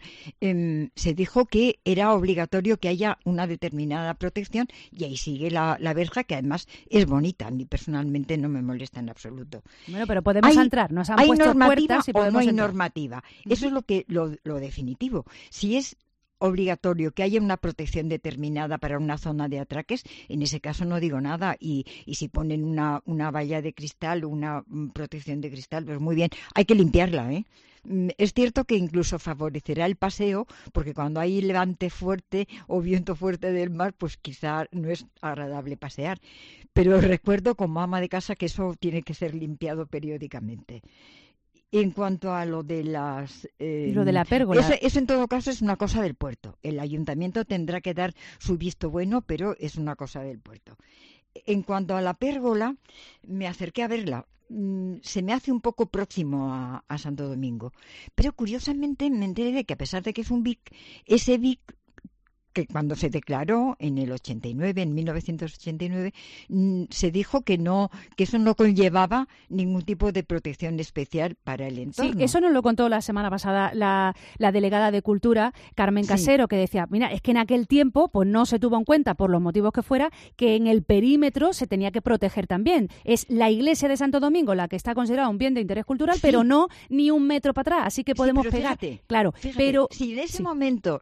se dijo que era obligatorio que haya una determinada protección, y ahí sigue la verja, que además es bonita. A mí personalmente no me molesta en absoluto. Bueno, pero podemos entrar, nos han puesto puertas y podemos no hay entrar. normativa. Eso es lo definitivo. Si es obligatorio que haya una protección determinada para una zona de atraques, en ese caso no digo nada, y si ponen una valla de cristal o una protección de cristal, pues muy bien, hay que limpiarla, ¿eh? Es cierto que incluso favorecerá el paseo, porque cuando hay levante fuerte o viento fuerte del mar, pues quizá no es agradable pasear. Pero recuerdo como ama de casa que eso tiene que ser limpiado periódicamente. En cuanto a lo de lo de la pérgola. Eso en todo caso es una cosa del puerto. El ayuntamiento tendrá que dar su visto bueno, pero es una cosa del puerto. En cuanto a la pérgola, me acerqué a verla. Se me hace un poco próximo a Santo Domingo. Pero curiosamente me enteré de que, a pesar de que es un BIC, ese BIC, que cuando se declaró en el 89, en 1989, se dijo que eso no conllevaba ningún tipo de protección especial para el entorno. Sí, eso nos lo contó la semana pasada la delegada de Cultura, Carmen Casero, que decía, mira, es que en aquel tiempo pues no se tuvo en cuenta, por los motivos que fuera, que en el perímetro se tenía que proteger también. Es la iglesia de Santo Domingo la que está considerada un bien de interés cultural, pero no ni un metro para atrás, así que podemos pegar. Fíjate, claro, pero si en ese momento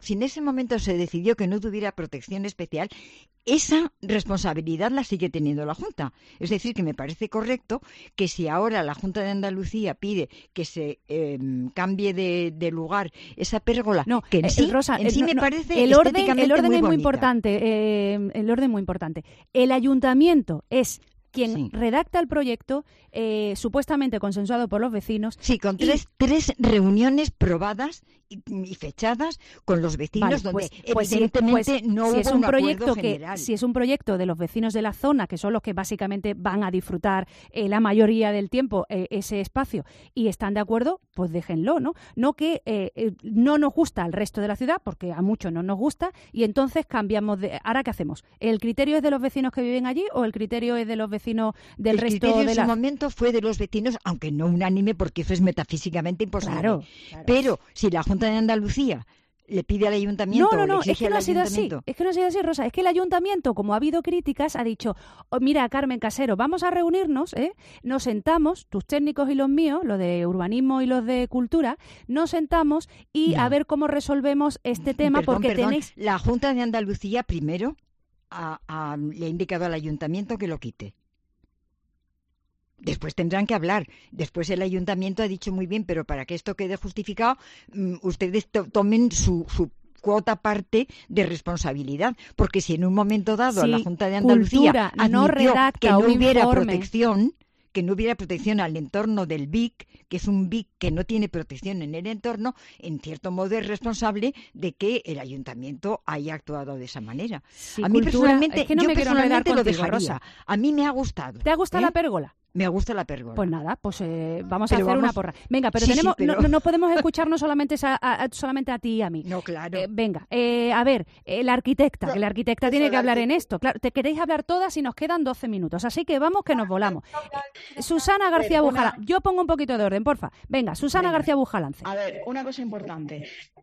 se decidió que no tuviera protección especial, esa responsabilidad la sigue teniendo la Junta. Es decir, que me parece correcto que si ahora la Junta de Andalucía pide que se cambie de lugar esa pérgola, que en sí, Rosa, me parece el orden estéticamente es muy bonita. importante. El orden es muy importante. El ayuntamiento es quien redacta el proyecto, supuestamente consensuado por los vecinos. Sí, con tres reuniones probadas y fechadas con los vecinos, donde evidentemente no hubo un acuerdo general. Si es un proyecto de los vecinos de la zona, que son los que básicamente van a disfrutar la mayoría del tiempo ese espacio, y están de acuerdo, pues déjenlo, ¿no? No que no nos gusta al resto de la ciudad, porque a muchos no nos gusta, y entonces cambiamos de... ¿Ahora qué hacemos? ¿El criterio es de los vecinos que viven allí o el criterio es de los vecinos del resto de la...? El criterio en su momento fue de los vecinos, aunque no unánime, porque eso es metafísicamente imposible. Claro. Pero si la Junta de Andalucía le pide al ayuntamiento. No, es que no ha sido así. Es que no ha sido así, Rosa. Es que el ayuntamiento, como ha habido críticas, ha dicho, mira, Carmen Casero, vamos a reunirnos, nos sentamos, tus técnicos y los míos, los de urbanismo y los de cultura, nos sentamos y a ver cómo resolvemos este tema, porque tenéis... La Junta de Andalucía primero le ha indicado al ayuntamiento que lo quite. Después tendrán que hablar. Después el ayuntamiento ha dicho muy bien, pero para que esto quede justificado, ustedes tomen su cuota parte de responsabilidad, porque si en un momento dado la Junta de Andalucía admitió que no hubiera protección, que no hubiera protección al entorno del BIC, que es un BIC que no tiene protección en el entorno, en cierto modo es responsable de que el ayuntamiento haya actuado de esa manera. Sí, a mí personalmente, es que no me quiero enredar contigo, lo dejaría. Rosa. A mí me ha gustado. ¿Te ha gustado la pérgola? Me gusta la pérgola. Pues nada, pues vamos a hacer una porra. Venga, pero no podemos escucharnos solamente a ti y a mí. No, claro. Venga, a ver, la arquitecta, que la arquitecta tiene que hablar en esto. Claro, te queréis hablar todas y nos quedan 12 minutos, así que vamos que nos volamos. Susana García Bujalance, yo pongo un poquito de orden, porfa. Venga, Susana García Bujalance. A ver, una cosa importante.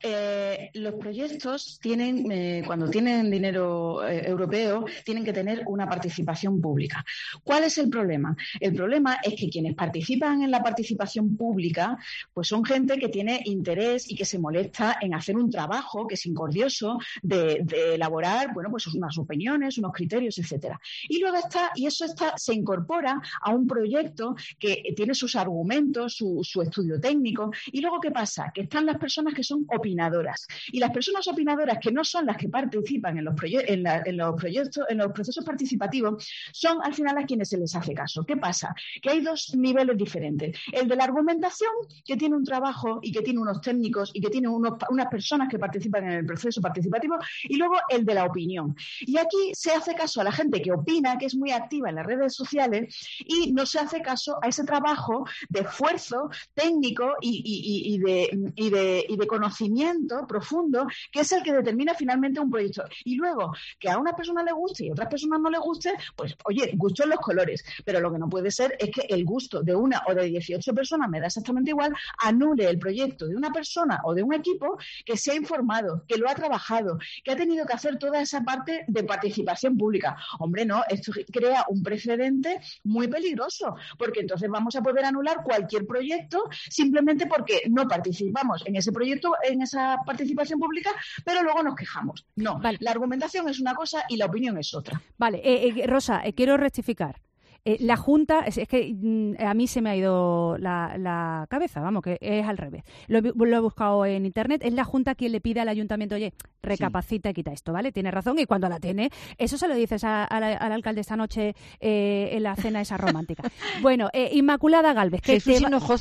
Los proyectos tienen, cuando tienen dinero europeo, tienen que tener una participación pública. ¿Cuál es el problema? El problema es que quienes participan en la participación pública pues son gente que tiene interés y que se molesta en hacer un trabajo que es incordioso de elaborar, bueno, pues unas opiniones, unos criterios, etcétera. Y luego se incorpora a un proyecto que tiene sus argumentos, su estudio técnico. Y luego, ¿qué pasa? Que están las personas que son opinadoras. Y las personas opinadoras, que no son las que participan en los proyectos, en los procesos participativos, son al final a quienes se les hace caso. ¿Qué pasa? Que hay dos niveles diferentes. El de la argumentación, que tiene un trabajo y que tiene unos técnicos y que tiene unas personas que participan en el proceso participativo, y luego el de la opinión. Y aquí se hace caso a la gente que opina, que es muy activa en las redes sociales, y no se hace caso a ese trabajo de esfuerzo técnico y de conocimiento profundo, que es el que determina finalmente un proyecto. Y luego, que a unas personas les guste y a otras personas no les guste, pues oye, gusto en los colores, pero lo que no puede ser es que el gusto de una o de 18 personas, me da exactamente igual, anule el proyecto de una persona o de un equipo que se ha informado, que lo ha trabajado, que ha tenido que hacer toda esa parte de participación pública. Hombre, no, esto crea un precedente muy peligroso, porque entonces vamos a poder anular cualquier proyecto simplemente porque no participamos en ese proyecto, en esa participación pública, pero luego nos quejamos. No, vale. La argumentación es una cosa y la opinión es otra. Vale, Rosa, quiero rectificar. La Junta, es que a mí se me ha ido la cabeza, vamos, que es al revés. Lo he buscado en Internet, es la Junta quien le pide al ayuntamiento, oye, recapacita y quita esto, ¿vale? Tiene razón, y cuando la tiene, eso se lo dices al alcalde esta noche en la cena esa romántica. Bueno, Inmaculada Gálvez. Jesús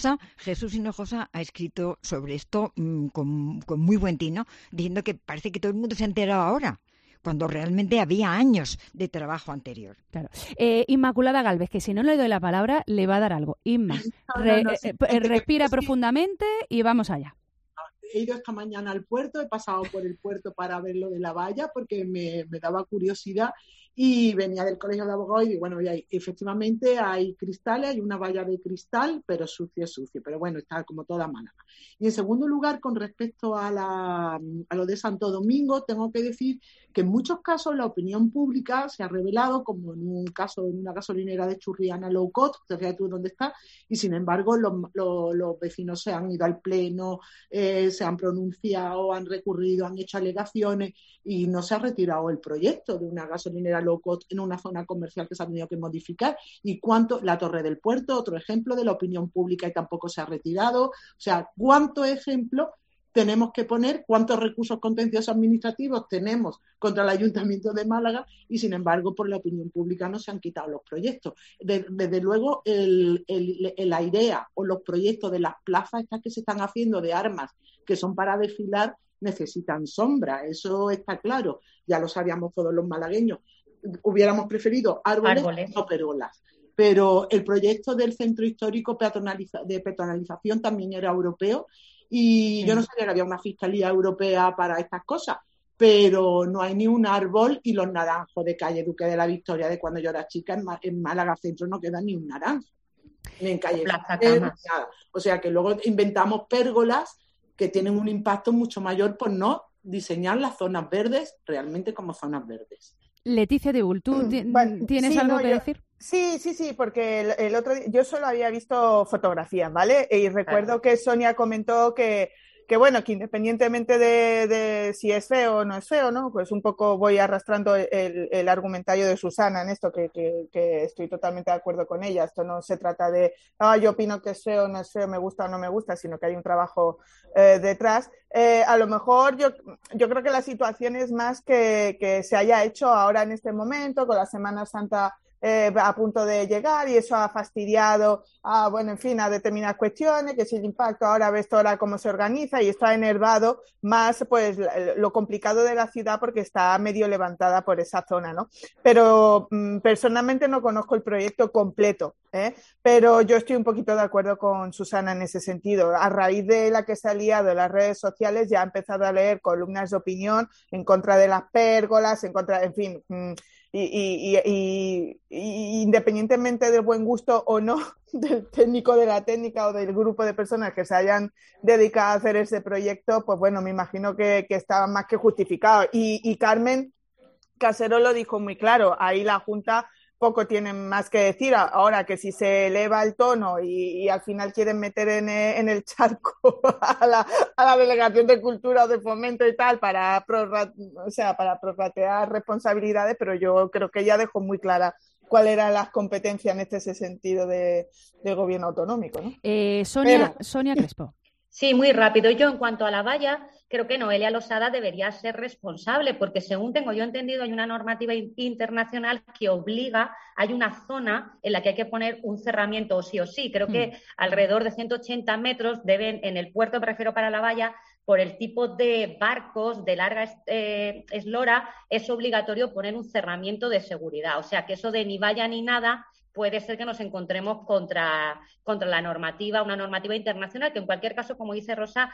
Hinojosa ha escrito sobre esto con muy buen tino, diciendo que parece que todo el mundo se ha enterado ahora, cuando realmente había años de trabajo anterior. Claro. Inmaculada Gálvez, que si no le doy la palabra, le va a dar algo. Inma, respira profundamente y vamos allá. He ido esta mañana al puerto, he pasado por el puerto para ver lo de la valla porque me daba curiosidad y venía del colegio de abogados y digo, bueno, efectivamente hay cristales, hay una valla de cristal, pero sucio, pero bueno, está como toda Málaga. Y en segundo lugar, con respecto a lo de Santo Domingo, tengo que decir que en muchos casos la opinión pública se ha revelado, como en un caso en una gasolinera de Churriana low cost, fíjate tú dónde está, y sin embargo los vecinos se han ido al pleno, se han pronunciado, han recurrido, han hecho alegaciones y no se ha retirado el proyecto de una gasolinera low cost en una zona comercial que se ha tenido que modificar. Y la Torre del Puerto, otro ejemplo de la opinión pública y tampoco se ha retirado. O sea, ¿cuántos ejemplos tenemos que poner? ¿Cuántos recursos contenciosos administrativos tenemos contra el Ayuntamiento de Málaga? Y sin embargo, por la opinión pública no se han quitado los proyectos. Desde luego, la idea o los proyectos de las plazas estas que se están haciendo de armas que son para desfilar necesitan sombra, eso está claro, ya lo sabíamos todos los malagueños. Hubiéramos preferido árboles. No perolas. Pero el proyecto del centro histórico de peatonalización también era europeo y yo no sabía que había una fiscalía europea para estas cosas, pero no hay ni un árbol y los naranjos de calle Duque de la Victoria de cuando yo era chica, en Málaga Centro no queda ni un naranjo, ni en calle nada. O sea que luego inventamos pérgolas que tienen un impacto mucho mayor por no diseñar las zonas verdes realmente como zonas verdes. Leticia Dibul, ¿tú tienes algo que decir? Sí, porque el otro día yo solo había visto fotografías, ¿vale? Y recuerdo que Sonia comentó que bueno, que independientemente de si es feo o no es feo, ¿no? Pues un poco voy arrastrando el argumentario de Susana en esto, que estoy totalmente de acuerdo con ella. Esto no se trata de, yo opino que es feo o no es feo, me gusta o no me gusta, sino que hay un trabajo detrás. A lo mejor yo creo que la situación es más que se haya hecho ahora en este momento, con la Semana Santa a punto de llegar, y eso ha fastidiado a determinadas cuestiones, que si el impacto, ahora ves ahora cómo se organiza, y está enervado más pues lo complicado de la ciudad porque está medio levantada por esa zona, ¿no? Pero personalmente no conozco el proyecto completo, pero yo estoy un poquito de acuerdo con Susana en ese sentido. A raíz de la que se ha liado en las redes sociales, ya ha empezado a leer columnas de opinión en contra de las pérgolas, en contra, en fin, y independientemente del buen gusto o no del técnico, de la técnica o del grupo de personas que se hayan dedicado a hacer ese proyecto, pues bueno, me imagino que estaba más que justificado. Y Carmen Casero lo dijo muy claro, ahí la Junta poco tienen más que decir. Ahora que si se eleva el tono y al final quieren meter en el charco a la Delegación de Cultura o de Fomento y tal para prorratear responsabilidades, pero yo creo que ella dejó muy clara cuáles eran las competencias en ese sentido del gobierno autonómico, ¿no? Sonia Crespo. Sí, muy rápido. Yo, en cuanto a la valla, creo que Noelia Losada debería ser responsable, porque según tengo yo entendido, hay una normativa internacional que obliga, hay una zona en la que hay que poner un cerramiento sí o sí. Creo que alrededor de 180 metros deben, en el puerto, me refiero para la valla, por el tipo de barcos de larga eslora, es obligatorio poner un cerramiento de seguridad. O sea, que eso de ni valla ni nada puede ser que nos encontremos contra la normativa, una normativa internacional que en cualquier caso, como dice Rosa,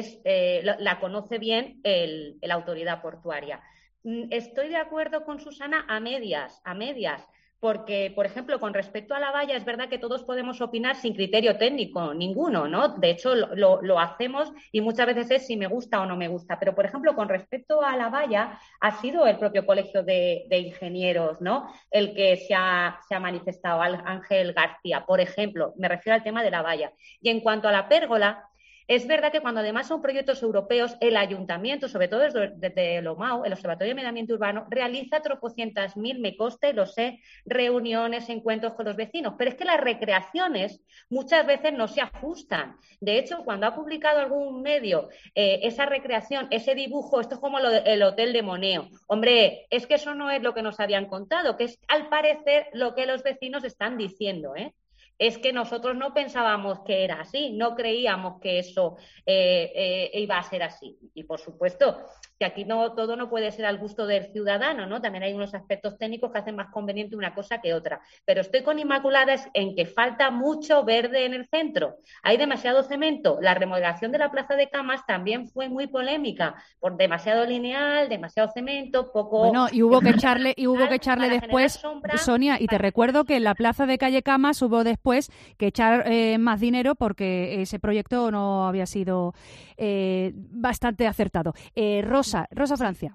la conoce bien la autoridad portuaria. Estoy de acuerdo con Susana a medias, porque, por ejemplo, con respecto a la valla, es verdad que todos podemos opinar sin criterio técnico, ninguno, ¿no? De hecho, lo hacemos y muchas veces es si me gusta o no me gusta. Pero, por ejemplo, con respecto a la valla, ha sido el propio Colegio de Ingenieros, ¿no?, el que se ha manifestado, Ángel García, por ejemplo. Me refiero al tema de la valla. Y en cuanto a la pérgola, es verdad que cuando además son proyectos europeos, el ayuntamiento, sobre todo desde el OMAU, el Observatorio de Medio Ambiente Urbano, realiza tropocientas mil, me consta y lo sé, reuniones, encuentros con los vecinos. Pero es que las recreaciones muchas veces no se ajustan. De hecho, cuando ha publicado algún medio esa recreación, ese dibujo, esto es como el Hotel de Moneo. Hombre, es que eso no es lo que nos habían contado, que es al parecer lo que los vecinos están diciendo, Es que nosotros no pensábamos que era así, no creíamos que eso iba a ser así. Y, por supuesto, que aquí todo no puede ser al gusto del ciudadano, ¿no? También hay unos aspectos técnicos que hacen más conveniente una cosa que otra. Pero estoy con Inmaculada en que falta mucho verde en el centro. Hay demasiado cemento. La remodelación de la Plaza de Camas también fue muy polémica, por demasiado lineal, demasiado cemento, poco... Bueno, y hubo que echarle después, Sonia, y te recuerdo que en la Plaza de Calle Camas hubo después que echar más dinero porque ese proyecto no había sido bastante acertado. Rosa Francia.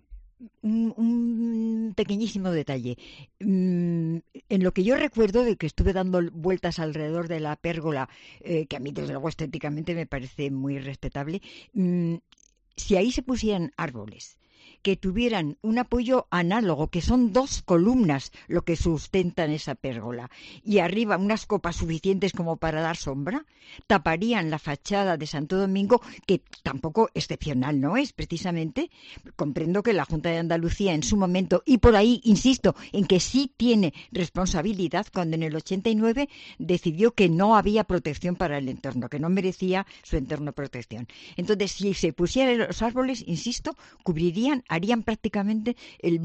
Un pequeñísimo detalle. En lo que yo recuerdo de que estuve dando vueltas alrededor de la pérgola, que a mí desde luego estéticamente me parece muy respetable, si ahí se pusieran árboles que tuvieran un apoyo análogo, que son 2 columnas lo que sustentan esa pérgola, y arriba unas copas suficientes como para dar sombra, taparían la fachada de Santo Domingo, que tampoco excepcional no es, precisamente. Comprendo que la Junta de Andalucía en su momento, y por ahí insisto en que sí tiene responsabilidad, cuando en el 89 decidió que no había protección para el entorno, que no merecía su entorno protección. Entonces, si se pusieran los árboles, insisto, harían prácticamente la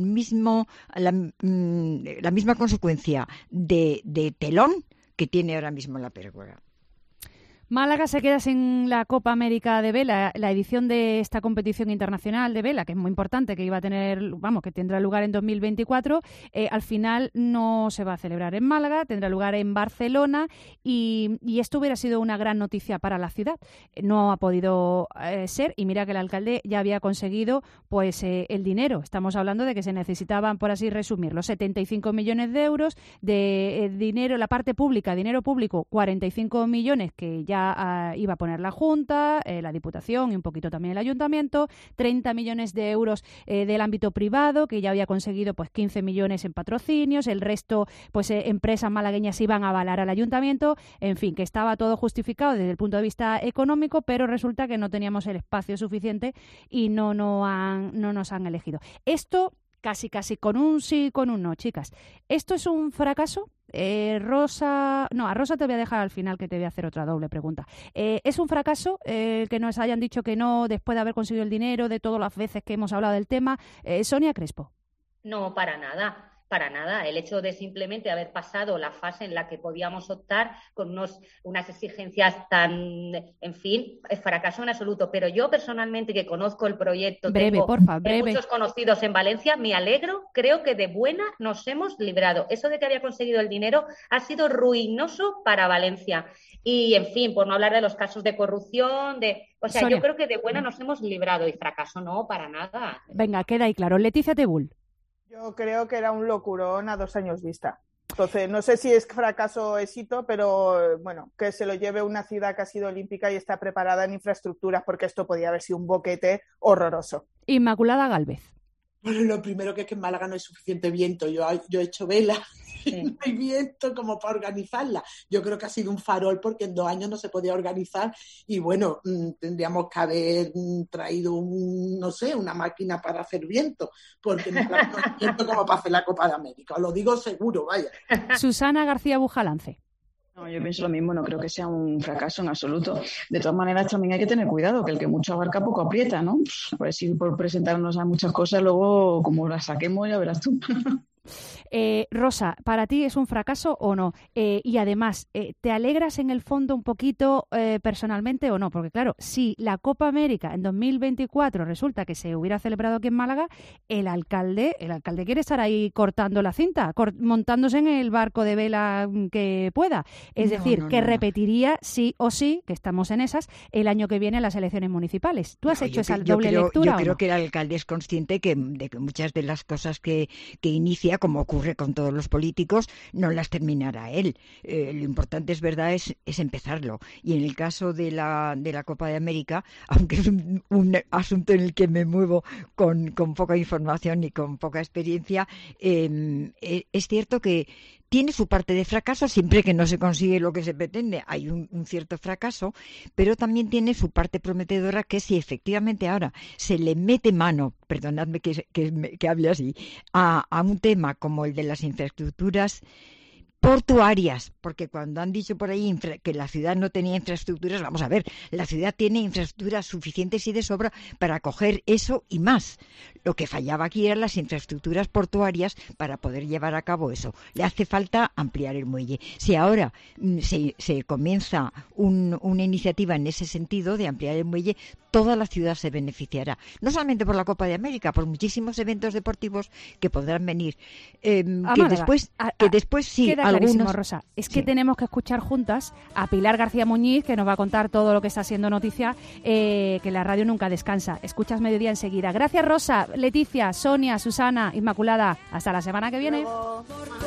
misma consecuencia de telón que tiene ahora mismo la pérgola. Málaga se queda sin la Copa América de Vela, la edición de esta competición internacional de vela, que es muy importante, que iba a tener, que tendrá lugar en 2024. Al final no se va a celebrar en Málaga, tendrá lugar en Barcelona y esto hubiera sido una gran noticia para la ciudad. No ha podido ser, y mira que el alcalde ya había conseguido pues el dinero. Estamos hablando de que se necesitaban, por así resumirlo, 75 millones de euros de dinero, la parte pública, dinero público, 45 millones que ya iba a poner la Junta, la Diputación y un poquito también el Ayuntamiento, 30 millones de euros del ámbito privado, que ya había conseguido pues 15 millones en patrocinios, el resto pues empresas malagueñas iban a avalar al Ayuntamiento, en fin, que estaba todo justificado desde el punto de vista económico, pero resulta que no teníamos el espacio suficiente y no nos han elegido. Esto casi con un sí, con un no, chicas. ¿Esto es un fracaso? A Rosa te voy a dejar al final, que te voy a hacer otra doble pregunta. ¿Es un fracaso que nos hayan dicho que no después de haber conseguido el dinero, de todas las veces que hemos hablado del tema? Sonia Crespo. No, para nada. El hecho de simplemente haber pasado la fase en la que podíamos optar con unas exigencias tan, en fin, fracaso en absoluto. Pero yo personalmente, que conozco el proyecto, tengo muchos conocidos en Valencia, me alegro, creo que de buena nos hemos librado. Eso de que había conseguido el dinero ha sido ruinoso para Valencia. Y, en fin, por no hablar de los casos de corrupción, Sonia, yo creo que de buena nos hemos librado, y fracaso no, para nada. Venga, queda ahí claro. Leticia Tebul. Yo creo que era un locurón a 2 años vista. Entonces, no sé si es fracaso o éxito, pero bueno, que se lo lleve una ciudad que ha sido olímpica y está preparada en infraestructuras, porque esto podía haber sido un boquete horroroso. Inmaculada Gálvez. Bueno, lo primero que es que en Málaga no hay suficiente viento. Yo he hecho vela y no hay viento como para organizarla. Yo creo que ha sido un farol porque en 2 años no se podía organizar y bueno, tendríamos que haber traído una máquina para hacer viento, porque no hay viento como para hacer la Copa de América. Os lo digo seguro, vaya. Susana García Bujalance. No, yo pienso lo mismo, no creo que sea un fracaso en absoluto. De todas maneras, también hay que tener cuidado, que el que mucho abarca poco aprieta, ¿no? Pues si por presentarnos a muchas cosas, luego como las saquemos ya verás tú. Rosa, ¿para ti es un fracaso o no? Y además, ¿te alegras en el fondo un poquito personalmente o no? Porque claro, si la Copa América en 2024 resulta que se hubiera celebrado aquí en Málaga, el alcalde quiere estar ahí cortando la cinta, montándose en el barco de vela que pueda. Es decir, que repetiría sí o sí, que estamos en esas, el año que viene las elecciones municipales. ¿Tú has hecho esa doble lectura? Yo creo que el alcalde es consciente de que muchas de las cosas que inicia, como ocurre con todos los políticos, no las terminará él. Lo importante, es verdad, es empezarlo. Y en el caso de la Copa de América, aunque es un asunto en el que me muevo con poca información y con poca experiencia, es cierto que tiene su parte de fracaso siempre que no se consigue lo que se pretende. Hay un cierto fracaso, pero también tiene su parte prometedora, que si efectivamente ahora se le mete mano, perdonadme que hable así, a un tema como el de las infraestructuras portuarias, porque cuando han dicho por ahí que la ciudad no tenía infraestructuras, vamos a ver, la ciudad tiene infraestructuras suficientes y de sobra para acoger eso y más. Lo que fallaba aquí eran las infraestructuras portuarias para poder llevar a cabo eso. Le hace falta ampliar el muelle. Si ahora se comienza una iniciativa en ese sentido de ampliar el muelle, toda la ciudad se beneficiará. No solamente por la Copa de América, por muchísimos eventos deportivos que podrán venir. Que después sí. Queda clarísimo, Rosa. Es que tenemos que escuchar juntas a Pilar García Muñiz, que nos va a contar todo lo que está siendo noticia, que la radio nunca descansa. Escuchas Mediodía enseguida. Gracias, Rosa, Leticia, Sonia, Susana, Inmaculada. Hasta la semana que viene.